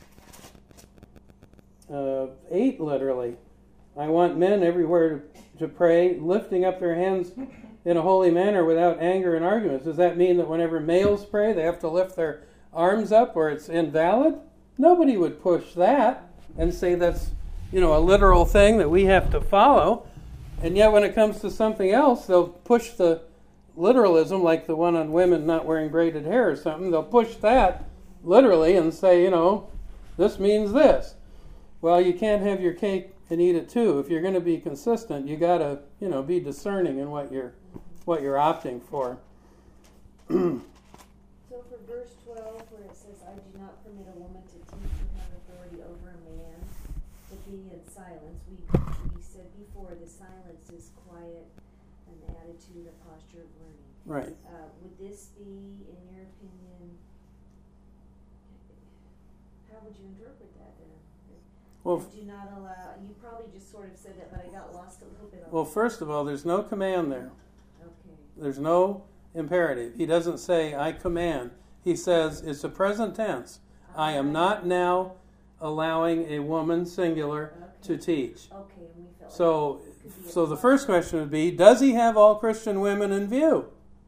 uh, eight literally? I want men everywhere to, to pray, lifting up their hands in a holy manner without anger and arguments. Does that mean that whenever males pray, they have to lift their arms up or it's invalid? Nobody would push that and say that's, you know, a literal thing that we have to follow. And yet when it comes to something else, they'll push the literalism, like the one on women not wearing braided hair or something. They'll push that literally and say, you know, this means this. Well, you can't have your cake and eat it too. If you're going to be consistent, you got to, you know, be discerning in what you're what you're opting for. So for verse twelve, where it says, I do not permit a woman to teach or have authority over a man, but be in silence, we, we said before, the silence is quiet, an attitude, a posture of learning. Right. Uh, would this be, in your opinion, how would you interpret that then? Well, Do not allow, you probably just sort of said that, but I got lost a little bit on well, that. first of all, there's no command there. Okay. There's no imperative. He doesn't say, I command. He says, it's a present tense. I am not now allowing a woman, singular, to teach. Okay, and we felt So, like it could be a so the plus. first question would be, does he have all Christian women in view?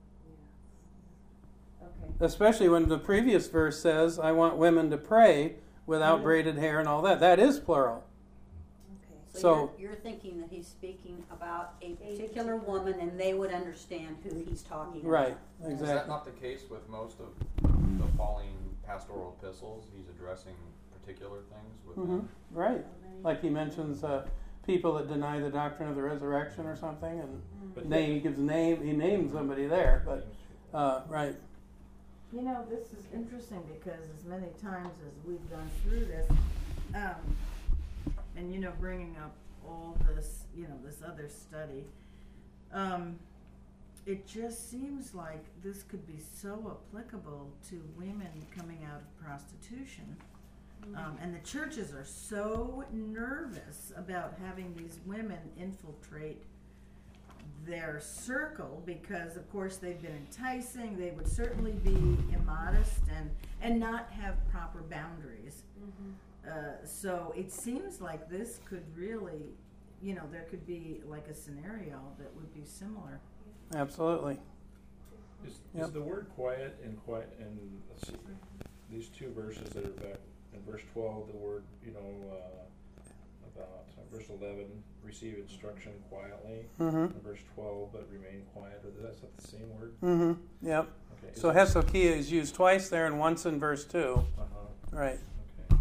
Yeah. Okay. Especially when the previous verse says, I want women to pray without Mhm. braided hair and all that. That is plural. Okay. So, So- you're, you're thinking that he's speaking about a particular woman and they would understand who he's talking about. Right, Is that exactly. not the case with most of the Pauline pastoral epistles? He's addressing particular things with hmm them. Right. Like he mentions uh, people that deny the doctrine of the resurrection or something, and But name, he gives name, he names somebody there, but, uh, right. You know, this is interesting because as many times as we've gone through this, um, and you know, bringing up all this, you know, this other study, um, it just seems like this could be so applicable to women coming out of prostitution. Um, and the churches are so nervous about having these women infiltrate their circle because, of course, they've been enticing. They would certainly be immodest and, and not have proper boundaries. Mm-hmm. Uh, so it seems like this could really, you know, there could be like a scenario that would be similar. Absolutely. Is, Yep. is the word quiet and quiet and let's see, these two verses that are back in verse twelve, the word, you know, uh, about uh, verse eleven, receive instruction quietly, Mm-hmm. and verse twelve, but remain quiet. Are that's not the same word? Mm-hmm. Yep. Okay. So hesokia is used twice there and once in verse two. Uh huh. Right. Okay.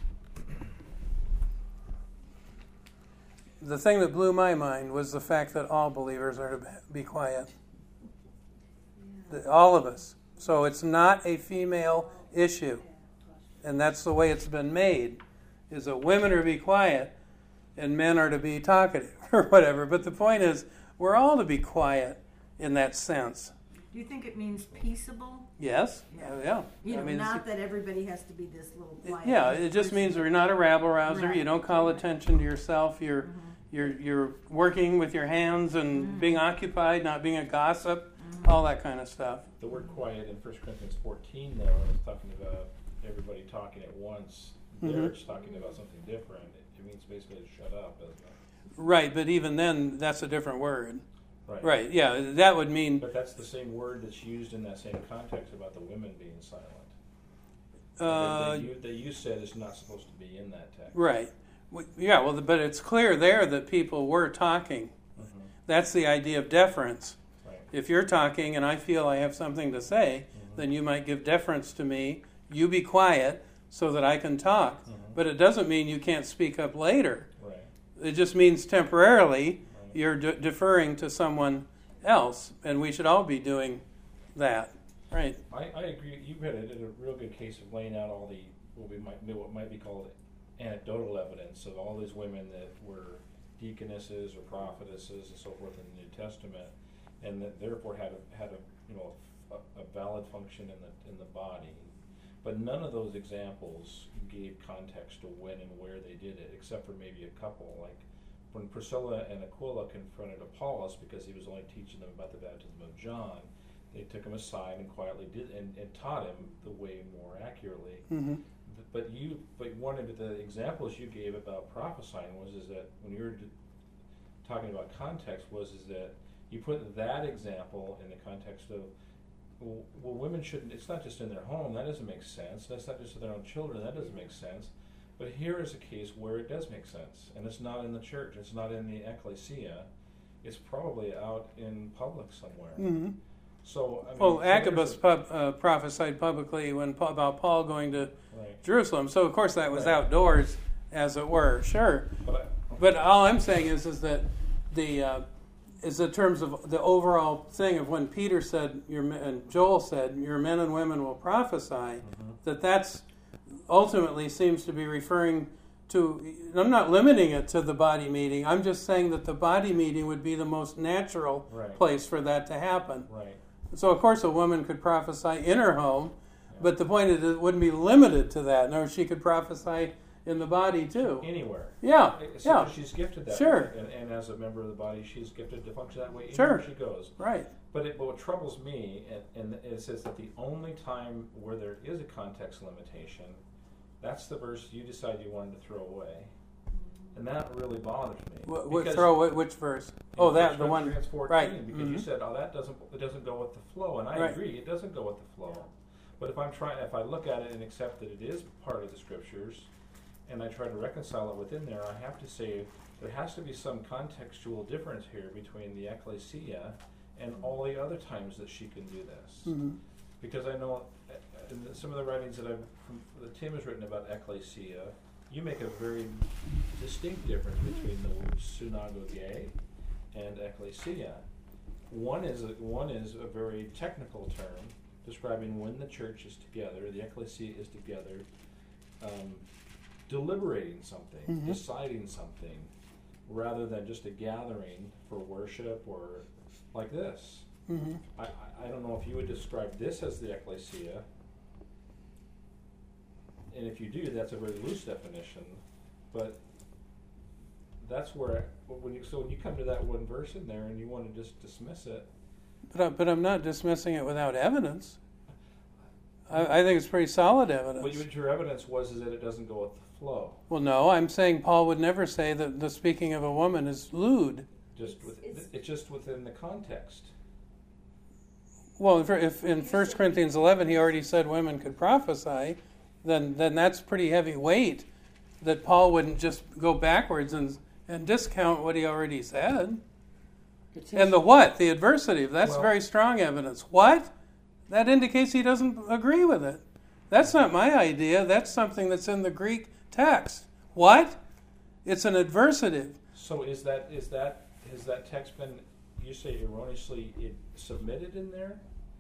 The thing that blew my mind was the fact that all believers are to be quiet. The- All of us. So it's not a female issue. And that's the way it's been made, is that women are to be quiet and men are to be talkative or whatever. But the point is, we're all to be quiet in that sense. Do you think it means peaceable? Yes? Yeah. Uh, yeah. You I know, mean, it's- not that everybody has to be this little It- quiet. yeah, it just means we're not a rabble rouser. Right. You don't call attention to yourself. You're Mhm. you're you're working with your hands and Mhm. being occupied, not being a gossip, Mhm. all that kind of stuff. The word quiet in First Corinthians fourteen, though, when it's talking about everybody talking at once, there Mhm. it's talking about something different. It, it means basically to shut up, doesn't it? Right, but even then, that's a different word. Right. Right, yeah, that would mean But that's the same word that's used in that same context about the women being silent. uh, that, you, that you said is not supposed to be in that text. right. W- Yeah, well, but it's clear there that people were talking. Mhm. That's the idea of deference. Right. If you're talking and I feel I have something to say, Mhm. then you might give deference to me. You be quiet so that I can talk. Mhm. But it doesn't mean you can't speak up later. Right. It just means temporarily Right. you're de- deferring to someone else, and we should all be doing that, right? I, I agree. You had a, did a real good case of laying out all the what we might what might be called anecdotal evidence of all these women that were deaconesses or prophetesses and so forth in the New Testament, and that therefore had a, had a you know a, a valid function in the in the body. But none of those examples gave context to when and where they did it, except for maybe a couple. Like when Priscilla and Aquila confronted Apollos because he was only teaching them about the baptism of John, they took him aside and quietly did and, and taught him the way more accurately. Mm-hmm. But you, but one of the examples you gave about prophesying was is that when you were d- talking about context was is that you put that example in the context of well, well, women shouldn't. It's not just in their home. That doesn't make sense. That's not just to their own children. That doesn't make sense. But here is a case where it does make sense, and it's not in the church. It's not in the ecclesia. It's probably out in public somewhere. Mm-hmm. So, I mean. Well, so there's Agabus a- pub, uh, prophesied publicly when Pa- about Paul going to Right, Jerusalem. So of course that was Right. outdoors, as it were. Sure, but I, but all I'm saying is is that the uh, is in terms of the overall thing of when Peter said your men- and Joel said your men and women will prophesy, mm-hmm. that that's ultimately seems to be referring to. I'm not limiting it to the body meeting. I'm just saying that the body meeting would be the most natural Right. place for that to happen. right, So of course a woman could prophesy in her home, but the point is it wouldn't be limited to that. No, she could prophesy in the body too. anywhere. Yeah, It's yeah, because she's gifted that Sure. way, and, and as a member of the body, she's gifted to function that way Sure. anywhere she goes. right. But, it, but what troubles me, and, and it says that the only time where there is a context limitation, that's the verse you decide you wanted to throw away, and that really bothers me. What, what Because throw what, which verse? in Oh, that First the one. Corinthians fourteen, right, because you mhm. said, oh, that doesn't it doesn't go with the flow, and I Right. agree, it doesn't go with the flow. But if I'm trying, if I look at it and accept that it is part of the scriptures, and I try to reconcile it within there, I have to say there has to be some contextual difference here between the ecclesia and all the other times that she can do this. Mhm. Because I know uh, in the- some of the writings that I've from, that Tim has written about ecclesia, you make a very distinct difference between the word synagoge and ecclesia. One is a, one is a very technical term describing when the church is together, the ecclesia is together, um, deliberating something, Mhm. deciding something, rather than just a gathering for worship or like this. Mhm. I, I, I don't know if you would describe this as the ecclesia, and if you do, that's a very loose definition, but that's where, when you, so when you come to that one verse in there and you want to just dismiss it, But I, but I'm not dismissing it without evidence. I, I think it's pretty solid evidence. what you- what your evidence was is that it doesn't go with the flow, Well, no, I'm saying Paul would never say that the speaking of a woman is lewd. just with, It's- it's just within the context. Well, if, if in First Corinthians eleven he already said women could prophesy, then then that's pretty heavy weight that Paul wouldn't just go backwards and and discount what he already said. And the what? The adversative. That's Well- very strong evidence. What? That indicates he doesn't agree with it. That's not my idea. That's something that's in the Greek text. What? It's an adversative. So is that, is that, has that text been, you say erroneously it submitted in there?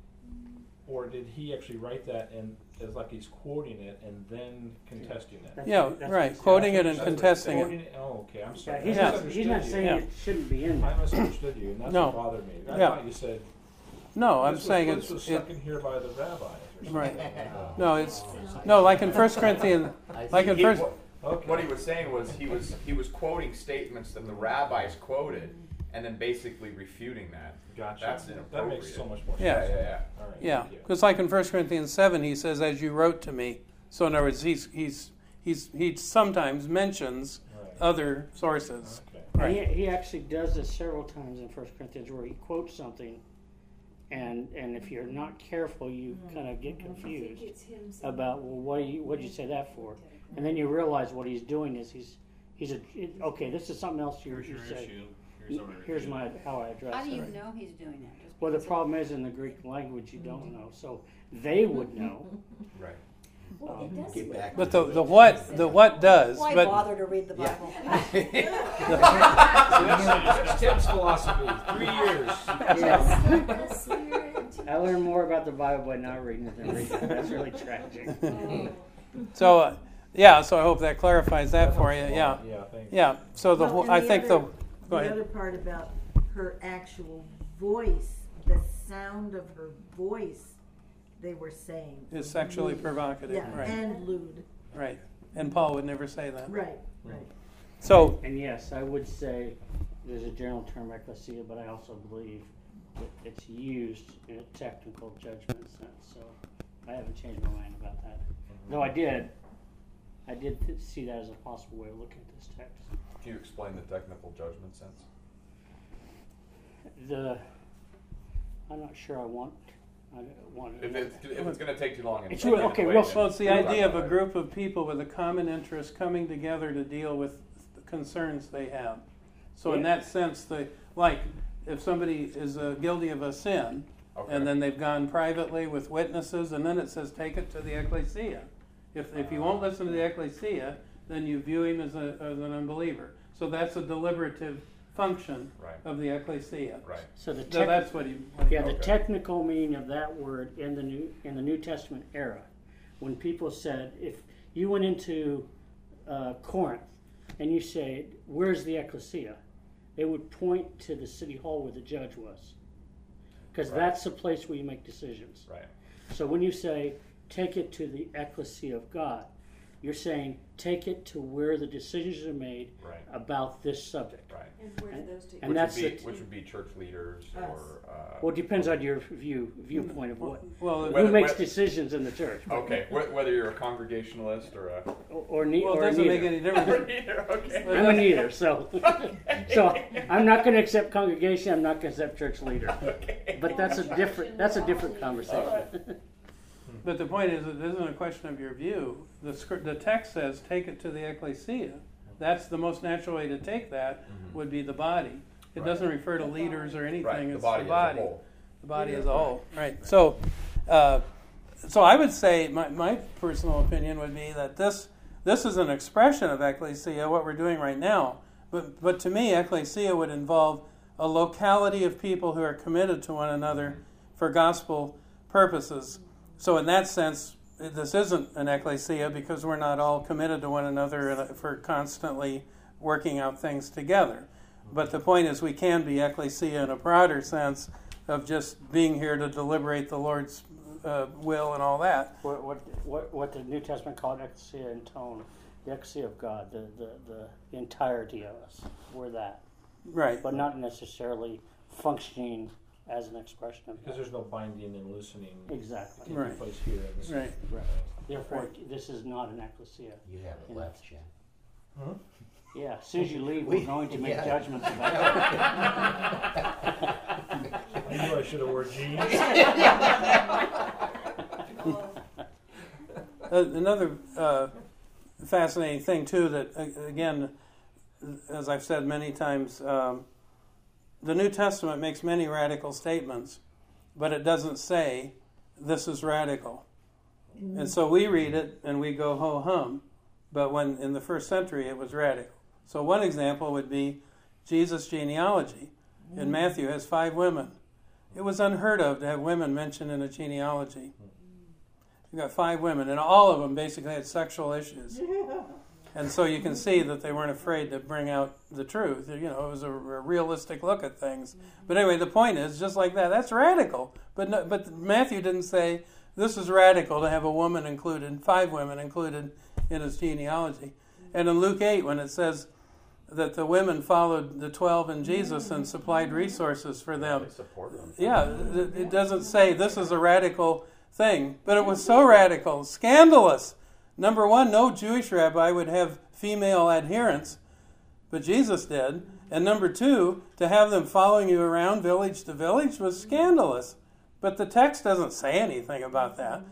Or did he actually write that and, as like he's quoting it and then contesting it? That's Yeah, what- that's right. what- Quoting it and That's what- contesting quoting it. Oh, okay, I'm Yeah, sorry. he's I not, he's not misunderstood you. saying Yeah. it shouldn't be in I there. misunderstood you, and that's No. what bothered me. I Yeah. thought you said, No, I'm this was- saying this it's was it, stuck in here by the rabbis or something. right. No, it's no like in First Corinthians, like in He- First. what, Okay. what he was saying was he was he was quoting statements that the rabbis quoted, and then basically refuting that. Gotcha. That's That inappropriate. makes so much more Yeah. sense. Yeah, yeah, All right, Yeah, thank you. because like in First Corinthians seven, he says, "As you wrote to me." So in other words, he's he's he's he sometimes mentions Right. other sources. Okay. And Right. He, he actually does this several times in First Corinthians where he quotes something, and and if you're not careful, you kind of get I think confused it's him saying. about, well, what do you what did you say that for? And then you realize what he's doing is he's he's a it, okay. This is something else you, Here's you your say. issue. Here's our Here's issue. my how I address How do it. you know he's doing that? Just Well, the because of- problem is in the Greek language you don't know, so they would know. right. Well, Um, it does. Get back But the the what the what does, Why but bother to read the Bible? That's Tim's philosophy. Three years. Yeah. The Spirit. I learned more about the Bible by not reading it than reading it. That's really tragic. Oh. so uh, yeah. So I hope that clarifies that for you. Yeah, Yeah, thanks. yeah. So the Well, whole- and I the think other- the go The ahead. other part about her actual voice, the sound of her voice, they were saying. Is sexually lewd. provocative, Yeah, right? and lewd. Right. And Paul would never say that. Right, right. So And yes, I would say there's a general term ecclesia, but I also believe that it's used in a technical judgment sense. So I haven't changed my mind about that. Though I did, I did th- see that as a possible way of looking at this text. Can you explain the technical judgment sense? The I'm not sure I want. I don't want. If it's, if it's going to take too long, and It's explain real- it okay, away, real then Well, it's the we'll talk idea of a about it. group of people with a common interest coming together to deal with the concerns they have. So in Yeah. that sense, the like if somebody is uh, guilty of a sin, Okay. And then they've gone privately with witnesses, and then it says take it to the ecclesia. If if you won't listen to the ecclesia, then you view him as, a, as an unbeliever. So that's a deliberative function Right. of the ecclesia. Right. So the So tech- that's what he. What he yeah, the Okay. technical meaning of that word in the new in the New Testament era, when people said, if you went into uh, Corinth and you say, "Where's the ecclesia?" they would point to the city hall where the judge was, because Right. that's the place where you make decisions. Right. So when you say, "Take it to the ecclesia of God," you're saying, "Take it to where the decisions are made Right. about this subject." Right. And where do And- those two? and which that's would be the- which would be church leaders Us. or. Uh, Well, it depends on your view viewpoint of what Well, Whether- who makes whether- decisions in the church, Okay, wh- whether you're a congregationalist or a. or, or, ne- well, it or doesn't neither. make any difference. Neither, okay. I'm a neither, so so I'm not going to accept congregation. I'm not going to accept church leader. Okay. But that's a different that's a different conversation. But the point is, it isn't a question of your view. The script, the text says, "Take it to the ecclesia." That's the most natural way to take that. Mhm. Would be the body. It Right. doesn't refer to leaders or anything. Right, the It's body the as body. a whole. The body as a whole. Right. So, uh, so I would say my, my personal opinion would be that this this is an expression of ecclesia, what we're doing right now. But but to me, ecclesia would involve a locality of people who are committed to one another for gospel purposes. So in that sense, this isn't an ecclesia because we're not all committed to one another and for constantly working out things together. But the point is, we can be ecclesia in a broader sense of just being here to deliberate the Lord's uh, will and all that. What, what what what the New Testament called ecclesia in tone, the ecclesia of God, the, the, the, the entirety of us. We're that, Right. but not necessarily functioning as an expression of Because God. there's no binding and loosening Exactly. taking Right. place here in this. Right. Right. Therefore, this is not an ecclesia. You have it Yeah. left, Jen. Hmm? Yeah, as soon as you leave, we're going to make Yeah. judgments about I knew I should have worn jeans. Uh, another uh, fascinating thing, too, that, uh, again, as I've said many times, um, the New Testament makes many radical statements, but it doesn't say, this is radical. And so we read it and we go ho-hum, but when in the first century it was radical. So one example would be Jesus' genealogy. In Matthew has five women. It was unheard of to have women mentioned in a genealogy. You got five women, and all of them basically had sexual issues. And so you can see that they weren't afraid to bring out the truth. You know, it was a, a realistic look at things. But anyway, the point is, just like that, that's radical. But no, but Matthew didn't say, this is radical to have a woman included, five women included in his genealogy. And in Luke eight, when it says that the women followed the twelve and Jesus and supplied resources for them, They support them. yeah, it it doesn't say this is a radical thing, but it was so radical, scandalous. Number one, no Jewish rabbi would have female adherents, but Jesus did. And number two, to have them following you around village to village was scandalous. But the text doesn't say anything about that.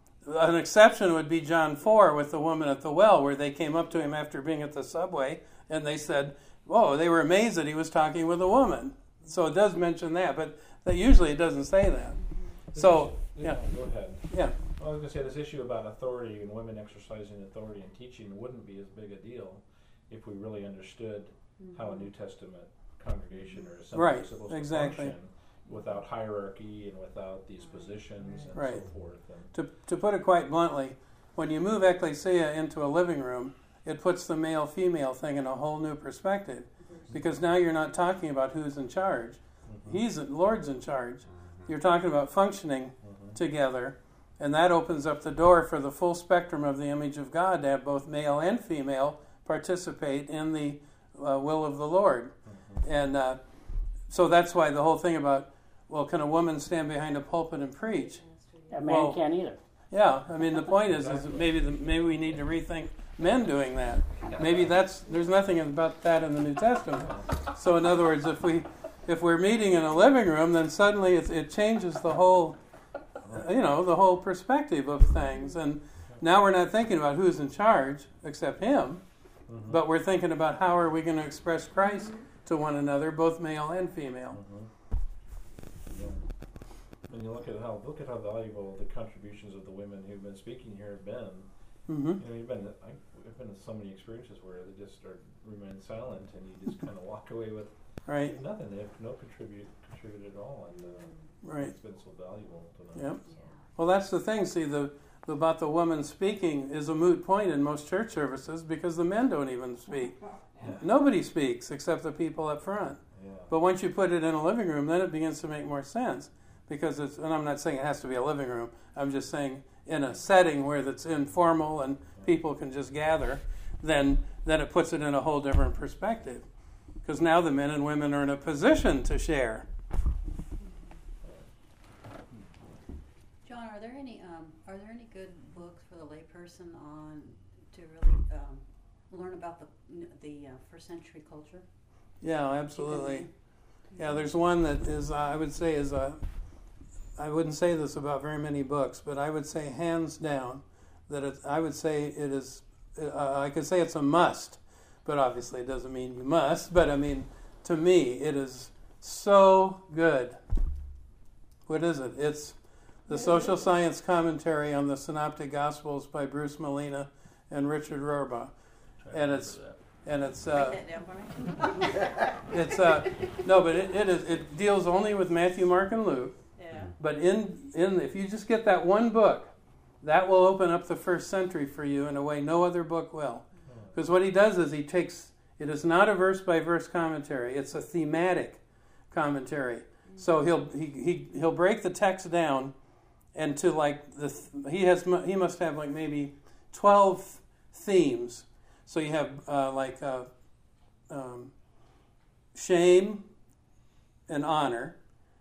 An exception would be John four with the woman at the well, where they came up to him after being at the subway, and they said, whoa, they were amazed that he was talking with a woman. So it does mention that, but that usually it doesn't say that. So, yeah, Go ahead. yeah. I was going to say this issue about authority and women exercising authority and teaching wouldn't be as big a deal if we really understood how a New Testament congregation or assembly Right, is supposed exactly. to function without hierarchy and without these positions and Right. so forth. And To, to put it quite bluntly, when you move ecclesia into a living room, it puts the male-female thing in a whole new perspective. Because now you're not talking about who's in charge. Mhm. He's, the Lord's in charge. You're talking about functioning Mhm. together, and that opens up the door for the full spectrum of the image of God to have both male and female participate in the uh, will of the Lord. Mhm. And uh, so that's why the whole thing about, well, can a woman stand behind a pulpit and preach? A man Well, can't either. Yeah, I mean the point is, is that Exactly. maybe the, maybe we need to rethink men doing that. Maybe that's there's nothing about that in the New Testament. So in other words, if we if we're meeting in a living room, then suddenly it, it changes the whole, you know, the whole perspective of things. And now we're not thinking about who's in charge except him, Mhm. but we're thinking about how are we going to express Christ to one another, both male and female. Mhm. Yeah. And you look at how look at how valuable the contributions of the women who've been speaking here have been. Mm-hmm. You know, you've been I, I've been in so many experiences where they just are remain silent, and you just kind of walk away with Right. nothing. They have no contribute contributed at all, and uh, Right. it's been so valuable to them. Yep. So. Well, that's the thing. See, the about the woman speaking is a moot point in most church services because the men don't even speak. Yeah. Nobody speaks except the people up front. Yeah. But once you put it in a living room, then it begins to make more sense because it's. And I'm not saying it has to be a living room. I'm just saying in a setting where that's informal and people can just gather, then then it puts it in a whole different perspective. Because now the men and women are in a position to share. John, are there any um, are there any good books for the layperson on to really um, learn about the the uh, first century culture? Yeah, absolutely. Yeah, there's one that is, uh, I would say, is a. I wouldn't say this about very many books, but I would say hands down that it, I would say it is. Uh, I could say it's a must, but obviously it doesn't mean you must. But I mean, to me, it is so good. What is it? It's the Social Science Commentary on the Synoptic Gospels by Bruce Molina and Richard Rohrbach, and it's and it's uh, Write that down for me. it's uh, no, but it, it is it deals only with Matthew, Mark, and Luke. Yeah. But in in if you just get that one book, that will open up the first century for you in a way no other book will. Because what he does is he takes it is not a verse by verse commentary; it's a thematic commentary. So he'll he, he he'll break the text down, and to like the he has he must have like maybe twelve themes. So you have uh, like uh, um, shame and honor,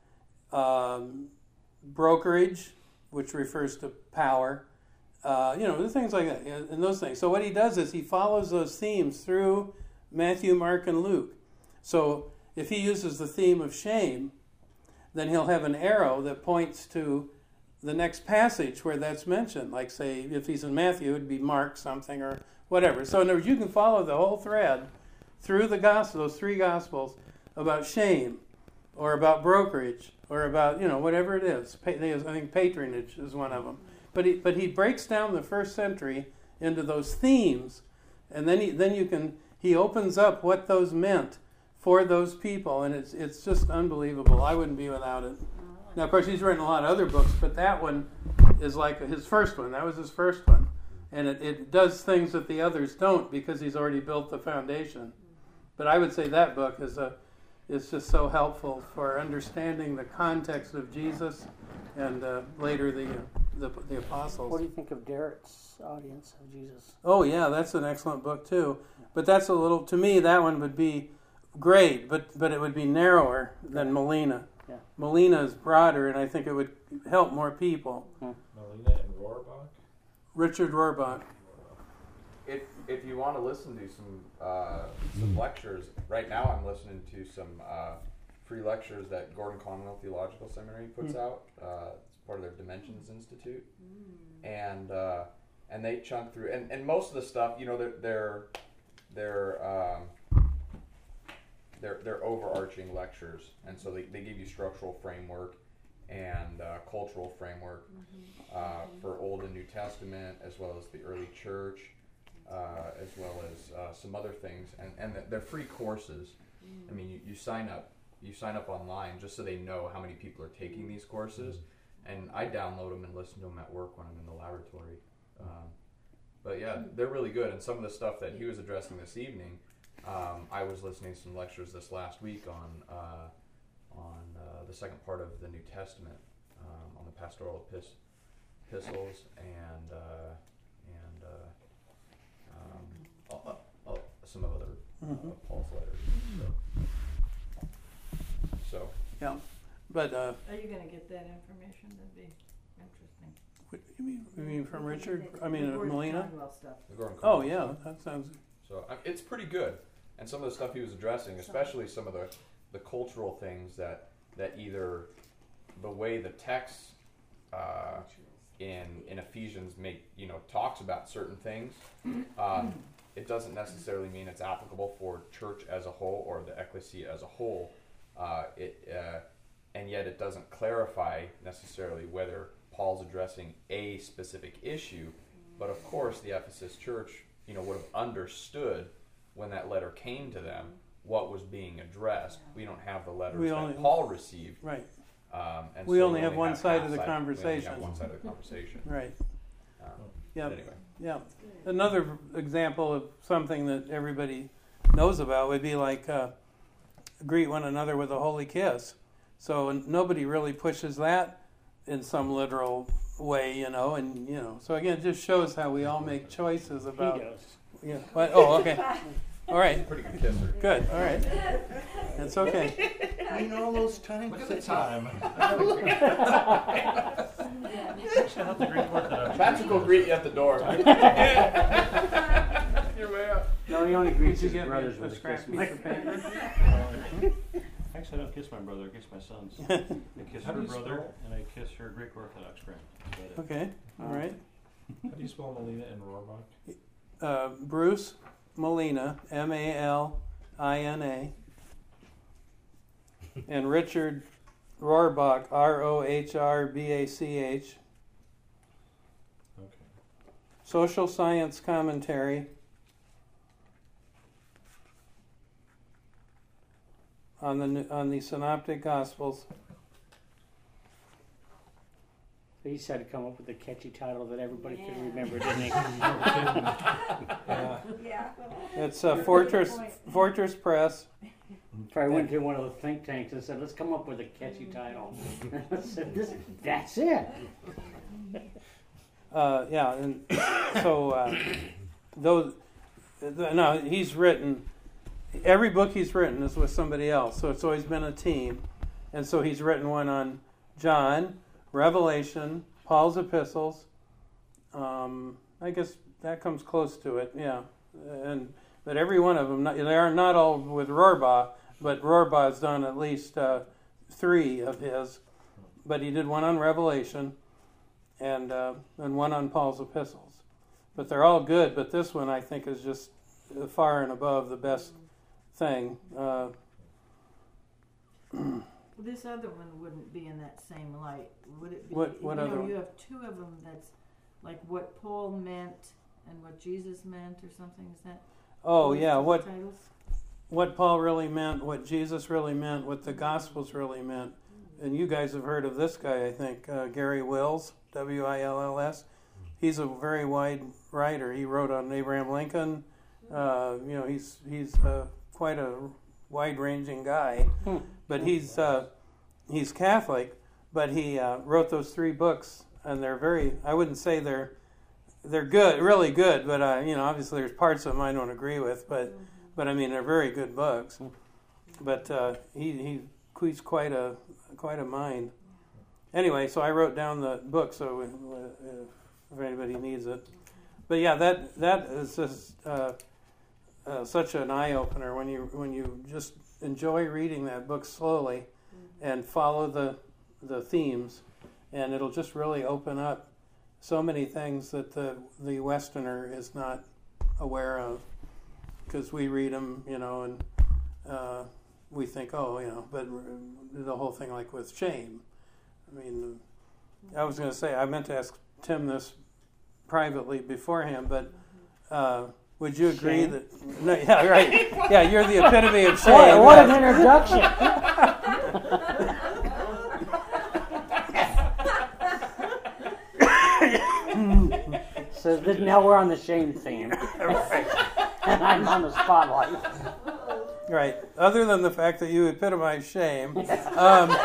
um, brokerage, which refers to power, uh, you know, the things like that, and those things. So what he does is he follows those themes through Matthew, Mark, and Luke. So if he uses the theme of shame, then he'll have an arrow that points to the next passage where that's mentioned. Like, say, if he's in Matthew, it would be Mark something or whatever. So in other words, you can follow the whole thread through the gospel, those three gospels, about shame or about brokerage or about, you know, whatever it is. Pa- I think patronage is one of them. But he, but he breaks down the first century into those themes, and then he, then you can he opens up what those meant for those people, and it's it's just unbelievable. I wouldn't be without it. Now, of course, he's written a lot of other books, but that one is like his first one. That was his first one. And it, it does things that the others don't because he's already built the foundation. But I would say that book is a is just so helpful for understanding the context of Jesus and uh, later the, the the apostles. What do you think of Derrick's Audience of Jesus? Oh, yeah, that's an excellent book, too. But that's a little, to me, that one would be great, but, but it would be narrower than Molina. Yeah. Molina is broader, and I think it would help more people. Molina and Rohrbach. Richard Rohrbach. If if you want to listen to some uh, some lectures, right now I'm listening to some uh, free lectures that Gordon Conwell Theological Seminary puts Mm. out. Uh, it's part of their Dimensions Institute, and uh, and they chunk through and, and most of the stuff, you know, they're they're they're um, they're, they're overarching lectures, and so they, they give you structural framework and uh, cultural framework uh, for Old and New Testament, as well as the early church. Uh, as well as uh, some other things, and, and they're free courses. Mm. I mean, you, you sign up, you sign up online just so they know how many people are taking these courses, and I download them and listen to them at work when I'm in the laboratory. Um, but yeah, they're really good, and some of the stuff that he was addressing this evening, um, I was listening to some lectures this last week on uh, on uh, the second part of the New Testament, um, on the pastoral epis- epistles, and uh, and uh, Um, uh, uh, uh, some other uh, Mhm. Paul's letters. So, so Yeah. But, uh, Are you gonna get that information? That'd be interesting. what do you mean, you mean from Richard? I mean, The uh, Gordon Molina? Conwell stuff. the Gordon Oh, Conwell yeah, stuff. that sounds... So uh, it's pretty good, and some of the stuff he was addressing, especially some of the the cultural things that that either the way the text uh, in in Ephesians make you know talks about certain things. Um, it doesn't necessarily mean it's applicable for church as a whole or the ecclesia as a whole. Uh, it uh, and yet it doesn't clarify necessarily whether Paul's addressing a specific issue. But of course, the Ephesus church, you know, would have understood when that letter came to them what was being addressed. We don't have the letters We that only- Paul received. Right, Um, and We so only have one side half of the side- we only conversation. have one side of the conversation. right. Um, Yeah. but anyway. Yeah. Another example of something that everybody knows about would be like uh, greet one another with a holy kiss. So n- nobody really pushes that in some literal way, you know, and you know. So again, it just shows how we all make choices He about. does. Yeah. What? Oh, okay. All right. Pretty good kisser. Good. All right. That's okay. I mean, all those times. Look at the time. Shout out the Greek Orthodox. Patrick will greet you at the door. Your way out. No, he only Did greets you his get me brothers a with a scrap kiss. piece of paper? Actually, I don't kiss my brother, I kiss my sons. I kiss How her do you brother, spell- and I kiss her Greek Orthodox friend. That's about it. Okay. All right. How do you spell Melina and Rohrbach? Uh, Bruce Molina, M A L I N A, and Richard Rohrbach, R O H R B A C H. Okay. Social Science Commentary on the on the Synoptic Gospels. He said to come up with a catchy title that everybody Yeah. could remember, didn't he? Yeah. Yeah. It's uh, Fortress Fortress Press. Probably went to one of the think tanks and said, "Let's come up with a catchy title." I said, this, "That's it." Uh, yeah, and so uh, those. The, no, he's written. Every book he's written is with somebody else, so it's always been a team. And so he's written one on John, Revelation, Paul's epistles. Um, I guess that comes close to it, yeah. And but every one of them, not, they are not all with Rohrbach, but Rohrbach's done at least uh, three of his. But he did one on Revelation, and uh, and one on Paul's epistles. But they're all good. But this one I think is just far and above the best thing. Uh, This other one wouldn't be in that same light, would it be? What- what you other know, one? you have two of them that's like what Paul meant and what Jesus meant, or something. Is that? oh those yeah, two what titles? what Paul really meant, what Jesus really meant, what the Gospels really meant. And you guys have heard of this guy, I think, uh, Gary Wills, W I L L S. He's a very wide writer. He wrote on Abraham Lincoln. Uh, you know, he's he's uh, quite a wide-ranging guy. Hmm. But he's uh, he's Catholic. But he uh, wrote those three books, and they're very. I wouldn't say they're they're good, really good. But uh, you know, obviously, there's parts of them I don't agree with. But but I mean, they're very good books. But uh, he he he's quite a quite a mind. Anyway, so I wrote down the book, so uh, if anybody needs it. But yeah, that that is just uh, uh, such an eye opener when you when you just enjoy reading that book slowly and follow the the themes, and it'll just really open up so many things that the the Westerner is not aware of, because we read them, you know, and uh, we think, oh, you know, but the whole thing, like with shame. I mean, I was going to say, I meant to ask Tim this privately beforehand, but uh, would you agree Shame? that? No, yeah, right. Yeah, you're the epitome of shame. Boy, what an but- introduction! So th- now we're on the shame theme, and I'm on the spotlight. Right. Other than the fact that you epitomize shame, um,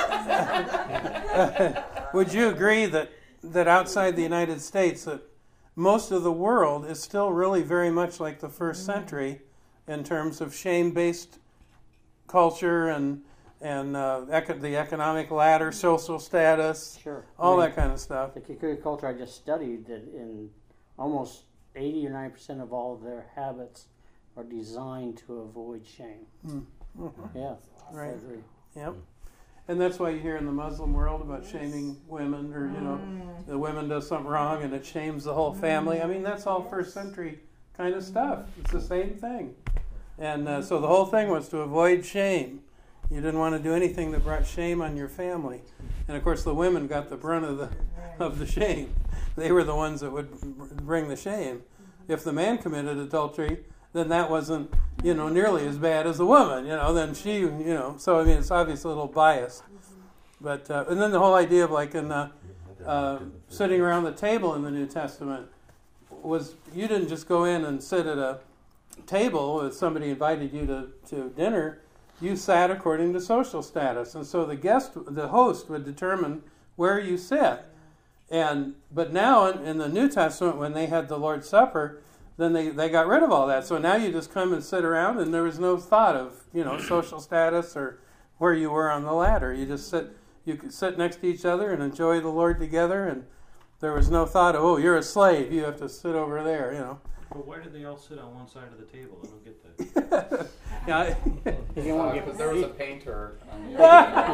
would you agree that that outside the United States, that most of the world is still really very much like the first century in terms of shame-based culture and and uh, eco- the economic ladder, social status, Sure. all I mean, that kind of stuff. The Kikuyu culture I just studied, that in almost eighty or ninety percent of all of their habits are designed to avoid shame. Mm-hmm. Yeah, Right. I agree. Yep. And that's why you hear in the Muslim world about shaming women, or, you know, the women does something wrong and it shames the whole family. I mean, that's all first century kind of stuff. It's the same thing. And uh, so the whole thing was to avoid shame. You didn't want to do anything that brought shame on your family. And of course, the women got the brunt of the of the shame. They were the ones that would bring the shame. If the man committed adultery, then that wasn't, you know, nearly as bad as the woman. You know, then she, you know. So I mean, it's obviously a little biased. But uh, and then the whole idea of like in uh, uh, sitting around the table in the New Testament was you didn't just go in and sit at a table if somebody invited you to, to dinner. You sat according to social status, and so the guest, the host, would determine where you sit. And but now in, in the New Testament, when they had the Lord's Supper, then they, they got rid of all that. So now you just come and sit around, and there was no thought of, you know, social status or where you were on the ladder. You just sit, you could sit next to each other and enjoy the Lord together, and there was no thought of, oh, you're a slave, you have to sit over there, you know. Well, why did they all sit on one side of the table? I don't get that. Yeah, If you want to Because get there was a painter on the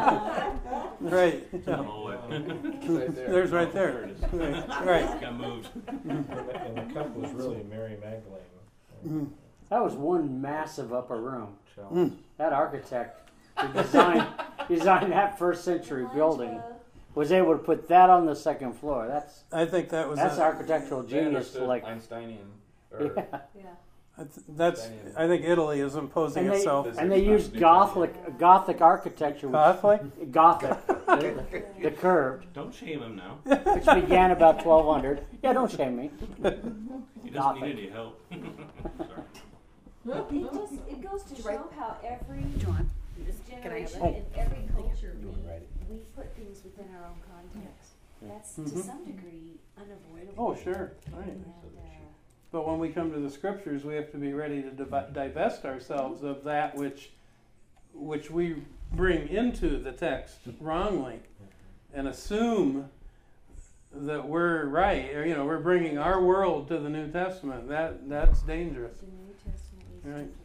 right. Yeah. Oh, I- right there. There's right There there. it is. Right. Right. Got moved. And the, and the cup was really Mary Magdalene. Mm. That was one massive upper room. Mm. That architect who designed designed that first century building was able to put that on the second floor. That's I think that was that's a, architectural They genius. understood Like Einsteinian. Or yeah. Yeah. I th- that's I think Italy is imposing and they itself. and they used Gothic Gothic architecture, which, Catholic? Gothic, the, the curved, Don't shame him now. which began about twelve hundred. Yeah, don't shame me. He doesn't Gothic. need any help. Sorry. It just, it goes to Did you write- show how every John, can I have generation that? and every culture, You wanna write it? we, we put things within our own context. That's to Mhm. some degree unavoidable. Oh, sure. Right. And, uh, But when we come to the scriptures, we have to be ready to div- divest ourselves of that which, which we bring into the text wrongly, and assume that we're right. Or, you know, we're bringing our world to the New Testament. That that's dangerous. the New Testament leads Right. into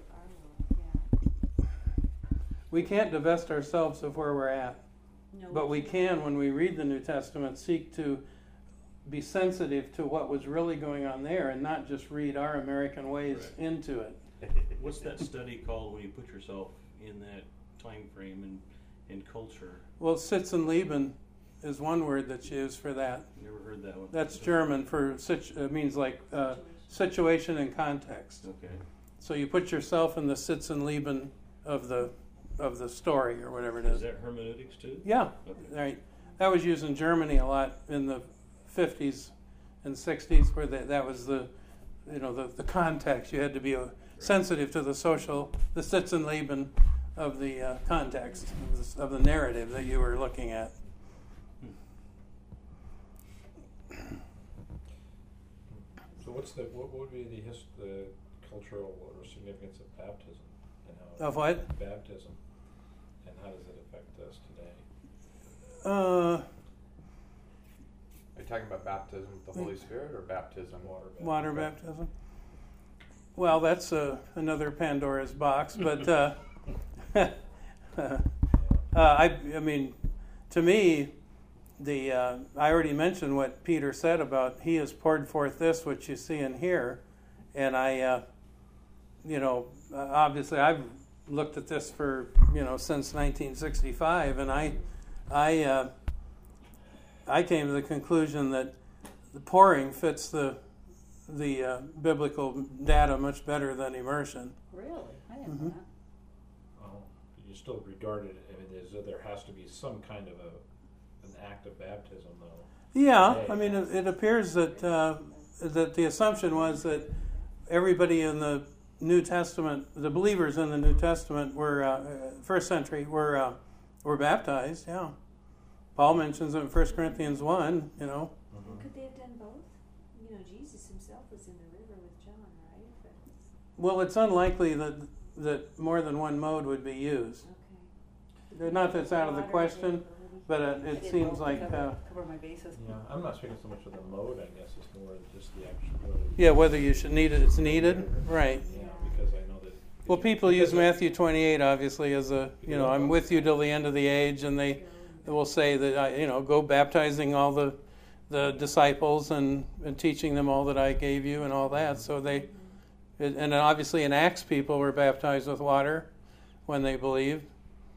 our world, yeah. We can't divest ourselves of where we're at, No, but we can, when we read the New Testament, seek to be sensitive to what was really going on there, and not just read our American ways Right. into it. What's that study called when you put yourself in that time frame and in culture? Well, Sitzenleben is one word that's used for that. Never heard that one. That's German for situ- it means like uh, situation and context. Okay. So you put yourself in the Sitzenleben of the of the story or whatever it Is is. that hermeneutics too? Yeah, Okay. right. That was used in Germany a lot in the fifties and sixties, where that that was the you know the, the context. You had to be uh, sensitive to the social, the Sitzenleben of the uh, context of the, of the narrative that you were looking at. So what's the, what would be the his, the cultural or significance of baptism? And how Of what? Baptism. And how does it affect us today? Uh, Are you talking about baptism with the Holy Spirit or baptism? Water baptism. water baptism. Well, that's uh, another Pandora's box, but uh, uh, I, I mean, to me, the uh, I already mentioned what Peter said about he has poured forth this which you see and hear, and I, uh, you know, uh, obviously I've looked at this for you know since nineteen sixty-five, and I, I, uh, I came to the conclusion that the pouring fits the the uh, biblical data much better than immersion. Really? I didn't Mhm. know that. Well, you still regard it, I mean, as though there has to be some kind of a, an act of baptism, though. Yeah, I mean, it, it appears that uh, that the assumption was that everybody in the New Testament, the believers in the New Testament, were uh, first century were uh, were baptized. Yeah, Paul mentions it in First Corinthians one. You know, Could they have done both? You know, Jesus himself was in the river with John, right? But, well, it's unlikely that that more than one mode would be used. okay. Not that it's out of the Water question, availability. but uh, I it didn't seems know like. to cover, Uh, cover my bases. Yeah, I'm not speaking so much of the mode, I guess, it's more just the actual. Whether yeah, whether you should need it, it's needed, right? Yeah, because I know that. Well, people use Matthew twenty-eight obviously as a, you know, I'm with you till the end of the age, and they will say that, I, you know, go baptizing all the the disciples and, and teaching them all that I gave you and all that. So they, it, and obviously in Acts, people were baptized with water when they believed.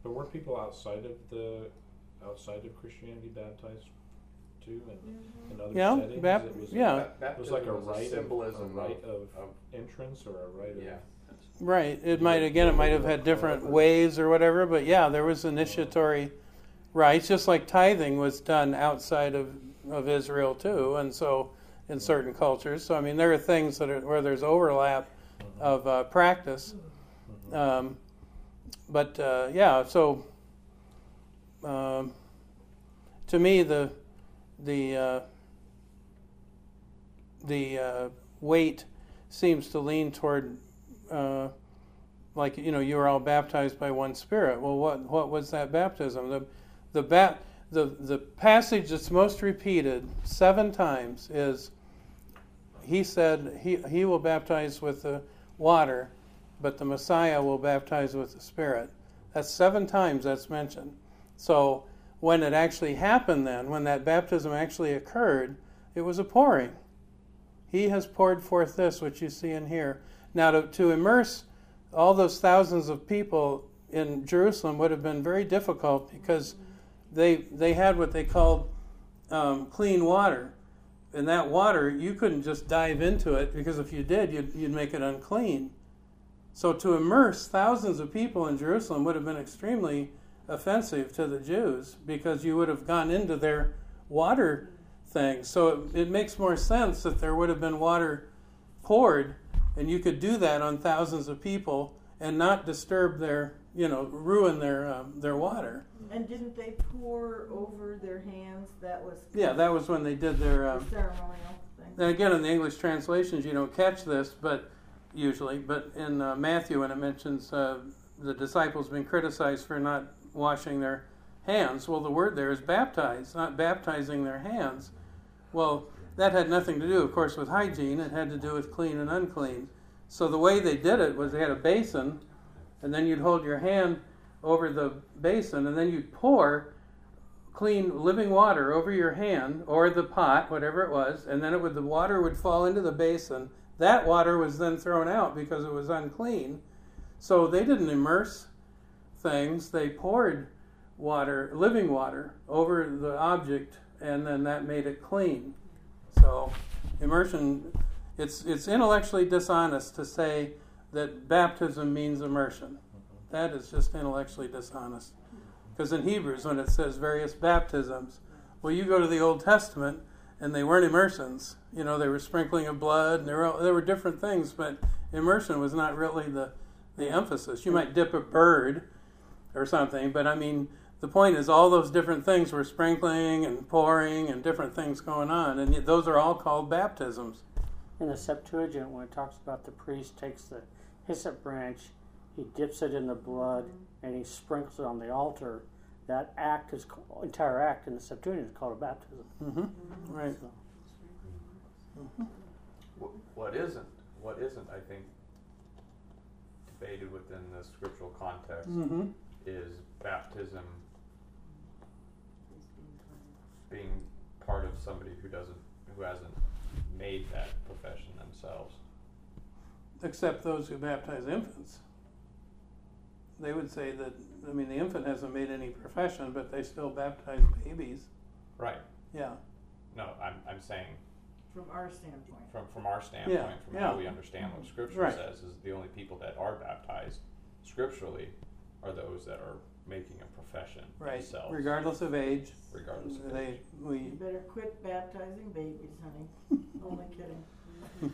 But were people outside of the outside of Christianity baptized too, in, in other Yeah, settings? bap- it was yeah. A, it was like a Baptism was rite symbolism of a rite of, of, of entrance or a rite yeah. of. Right. It might again. It might have had different ways or whatever. But yeah, there was initiatory rites, just like tithing was done outside of, of Israel too, and so in certain cultures. So I mean, there are things that are where there's overlap of uh, practice. Um, but uh, yeah, so um, to me, the the uh, the uh, weight seems to lean toward. Uh, like you know, you were all baptized by one Spirit. Well, what what was that baptism? The the ba- the the passage that's most repeated seven times is, he said he he will baptize with the water, but the Messiah will baptize with the Spirit. That's seven times that's mentioned. So when it actually happened, then when that baptism actually occurred, it was a pouring. He has poured forth this, which you see in here. Now, to, to immerse all those thousands of people in Jerusalem would have been very difficult because they they had what they called um, clean water. And that water, you couldn't just dive into it because if you did, you'd, you'd make it unclean. So to immerse thousands of people in Jerusalem would have been extremely offensive to the Jews because you would have gone into their water thing. So it, it makes more sense that there would have been water poured. And you could do that on thousands of people and not disturb their, you know, ruin their um, their water. And didn't they pour over their hands? That was Yeah, that was when they did their. the Um, ceremonial thing. and again, in the English translations, you don't catch this, but usually, but in uh, Matthew, when it mentions uh, the disciples being criticized for not washing their hands, well, the word there is baptize, not baptizing their hands. Well, that had nothing to do, of course, with hygiene. It had to do with clean and unclean. So the way they did it was they had a basin, and then you'd hold your hand over the basin, and then you'd pour clean living water over your hand or the pot, whatever it was, and then it would the water would fall into the basin. That water was then thrown out because it was unclean. So they didn't immerse things. They poured water, living water, over the object, and then that made it clean. So immersion, it's it's intellectually dishonest to say that baptism means immersion. That is just intellectually dishonest. Because in Hebrews, when it says various baptisms, well, you go to the Old Testament, and they weren't immersions. You know, they were sprinkling of blood, and there were, there were different things, but immersion was not really the, the emphasis. You might dip a bird or something, but I mean, the point is all those different things were sprinkling and pouring and different things going on, and those are all called baptisms. In the Septuagint, when it talks about the priest takes the hyssop branch, he dips it in the blood, and he sprinkles it on the altar, that act is entire act in the Septuagint is called a baptism. Mm-hmm. Right. So, Mm-hmm. What isn't, what isn't, I think, debated within the scriptural context Mm-hmm. is baptism being part of somebody who doesn't, who hasn't made that profession themselves. Except those who baptize infants. They would say that, I mean, the infant hasn't made any profession, but they still baptize babies. Right. Yeah. No, I'm I'm saying From our standpoint. from from our standpoint, Yeah, from yeah. how we understand what Scripture Right. says, is the only people that are baptized scripturally are those that are making a profession Right. themselves, Regardless of age. regardless of They age. we You better quit baptizing babies, honey. Only kidding.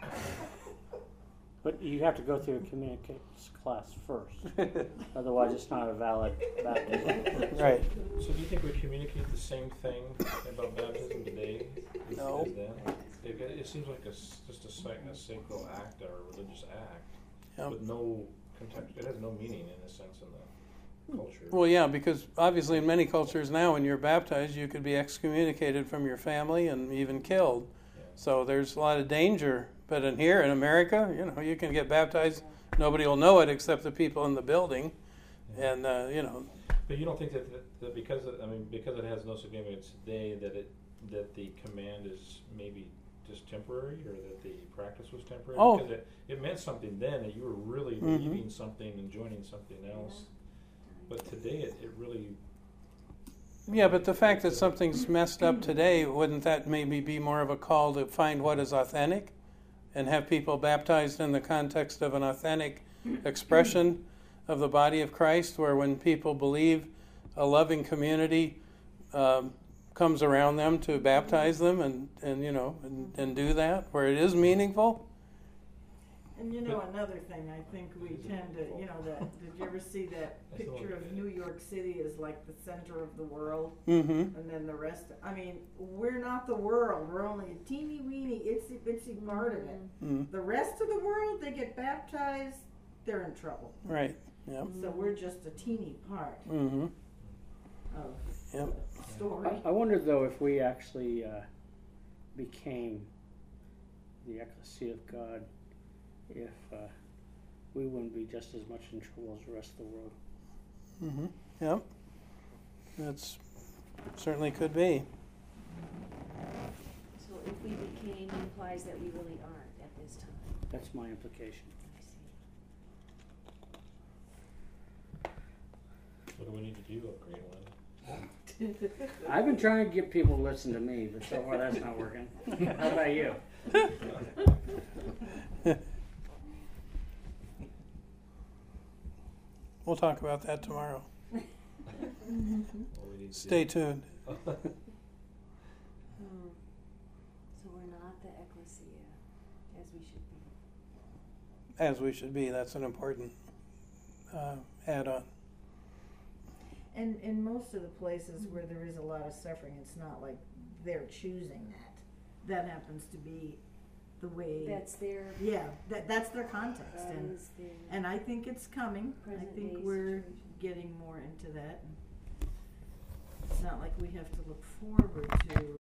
but you have to go through a communications class first. Otherwise, it's not a valid baptism. Right. So do you think we communicate the same thing about baptism today as No. then? It, it seems like a, s- just a, sac- a sacred act or a religious act Yep. with no context. It has no meaning in a sense in the culture. Well, yeah, because obviously in many cultures now, when you're baptized, you could be excommunicated from your family and even killed. Yeah. So there's a lot of danger. But in here in America, you know, you can get baptized. Nobody will know it except the people in the building, and uh, you know. But you don't think that, that, that because it, I mean because it has no significance today that it that the command is maybe just temporary or that the practice was temporary? Oh. Because it, it meant something then that you were really Mhm. leaving something and joining something else. but today it, it really, Yeah, but the fact that something's messed up today, wouldn't that maybe be more of a call to find what is authentic and have people baptized in the context of an authentic expression of the body of Christ, where when people believe, a loving community um, comes around them to baptize them and, and you know, and, and do that, where it is meaningful? And you know, another thing, I think we tend to, you know, that, did you ever see that picture of New York City as like the center of the world? Mm-hmm. And then the rest, I mean, we're not the world, we're only a teeny weeny, itsy bitsy part of it. Mm-hmm. The rest of the world, they get baptized, they're in trouble. Right. Yep. So we're just a teeny part Mm-hmm. of Yep. the story. I, I wonder though if we actually uh, became the ecclesia of God, if uh, we wouldn't be just as much in trouble as the rest of the world. Mm-hmm. Yep. That's certainly could be. So if we became implies that we really aren't at this time. That's my implication. I see. what do we need to do, upgrade one? I've been trying to get people to listen to me, but so far that's not working. How about you? We'll talk about that tomorrow. Well, we need to- Stay tuned. Hmm. So we're not the ecclesia as we should be. As we should be. That's an important uh, add-on. And in most of the places where there is a lot of suffering, it's not like they're choosing that. That happens to be the way. That's their, Yeah, that that's their context, that and is their. and I think it's coming. I Present think day we're situation. getting more into that. And it's not like we have to look forward to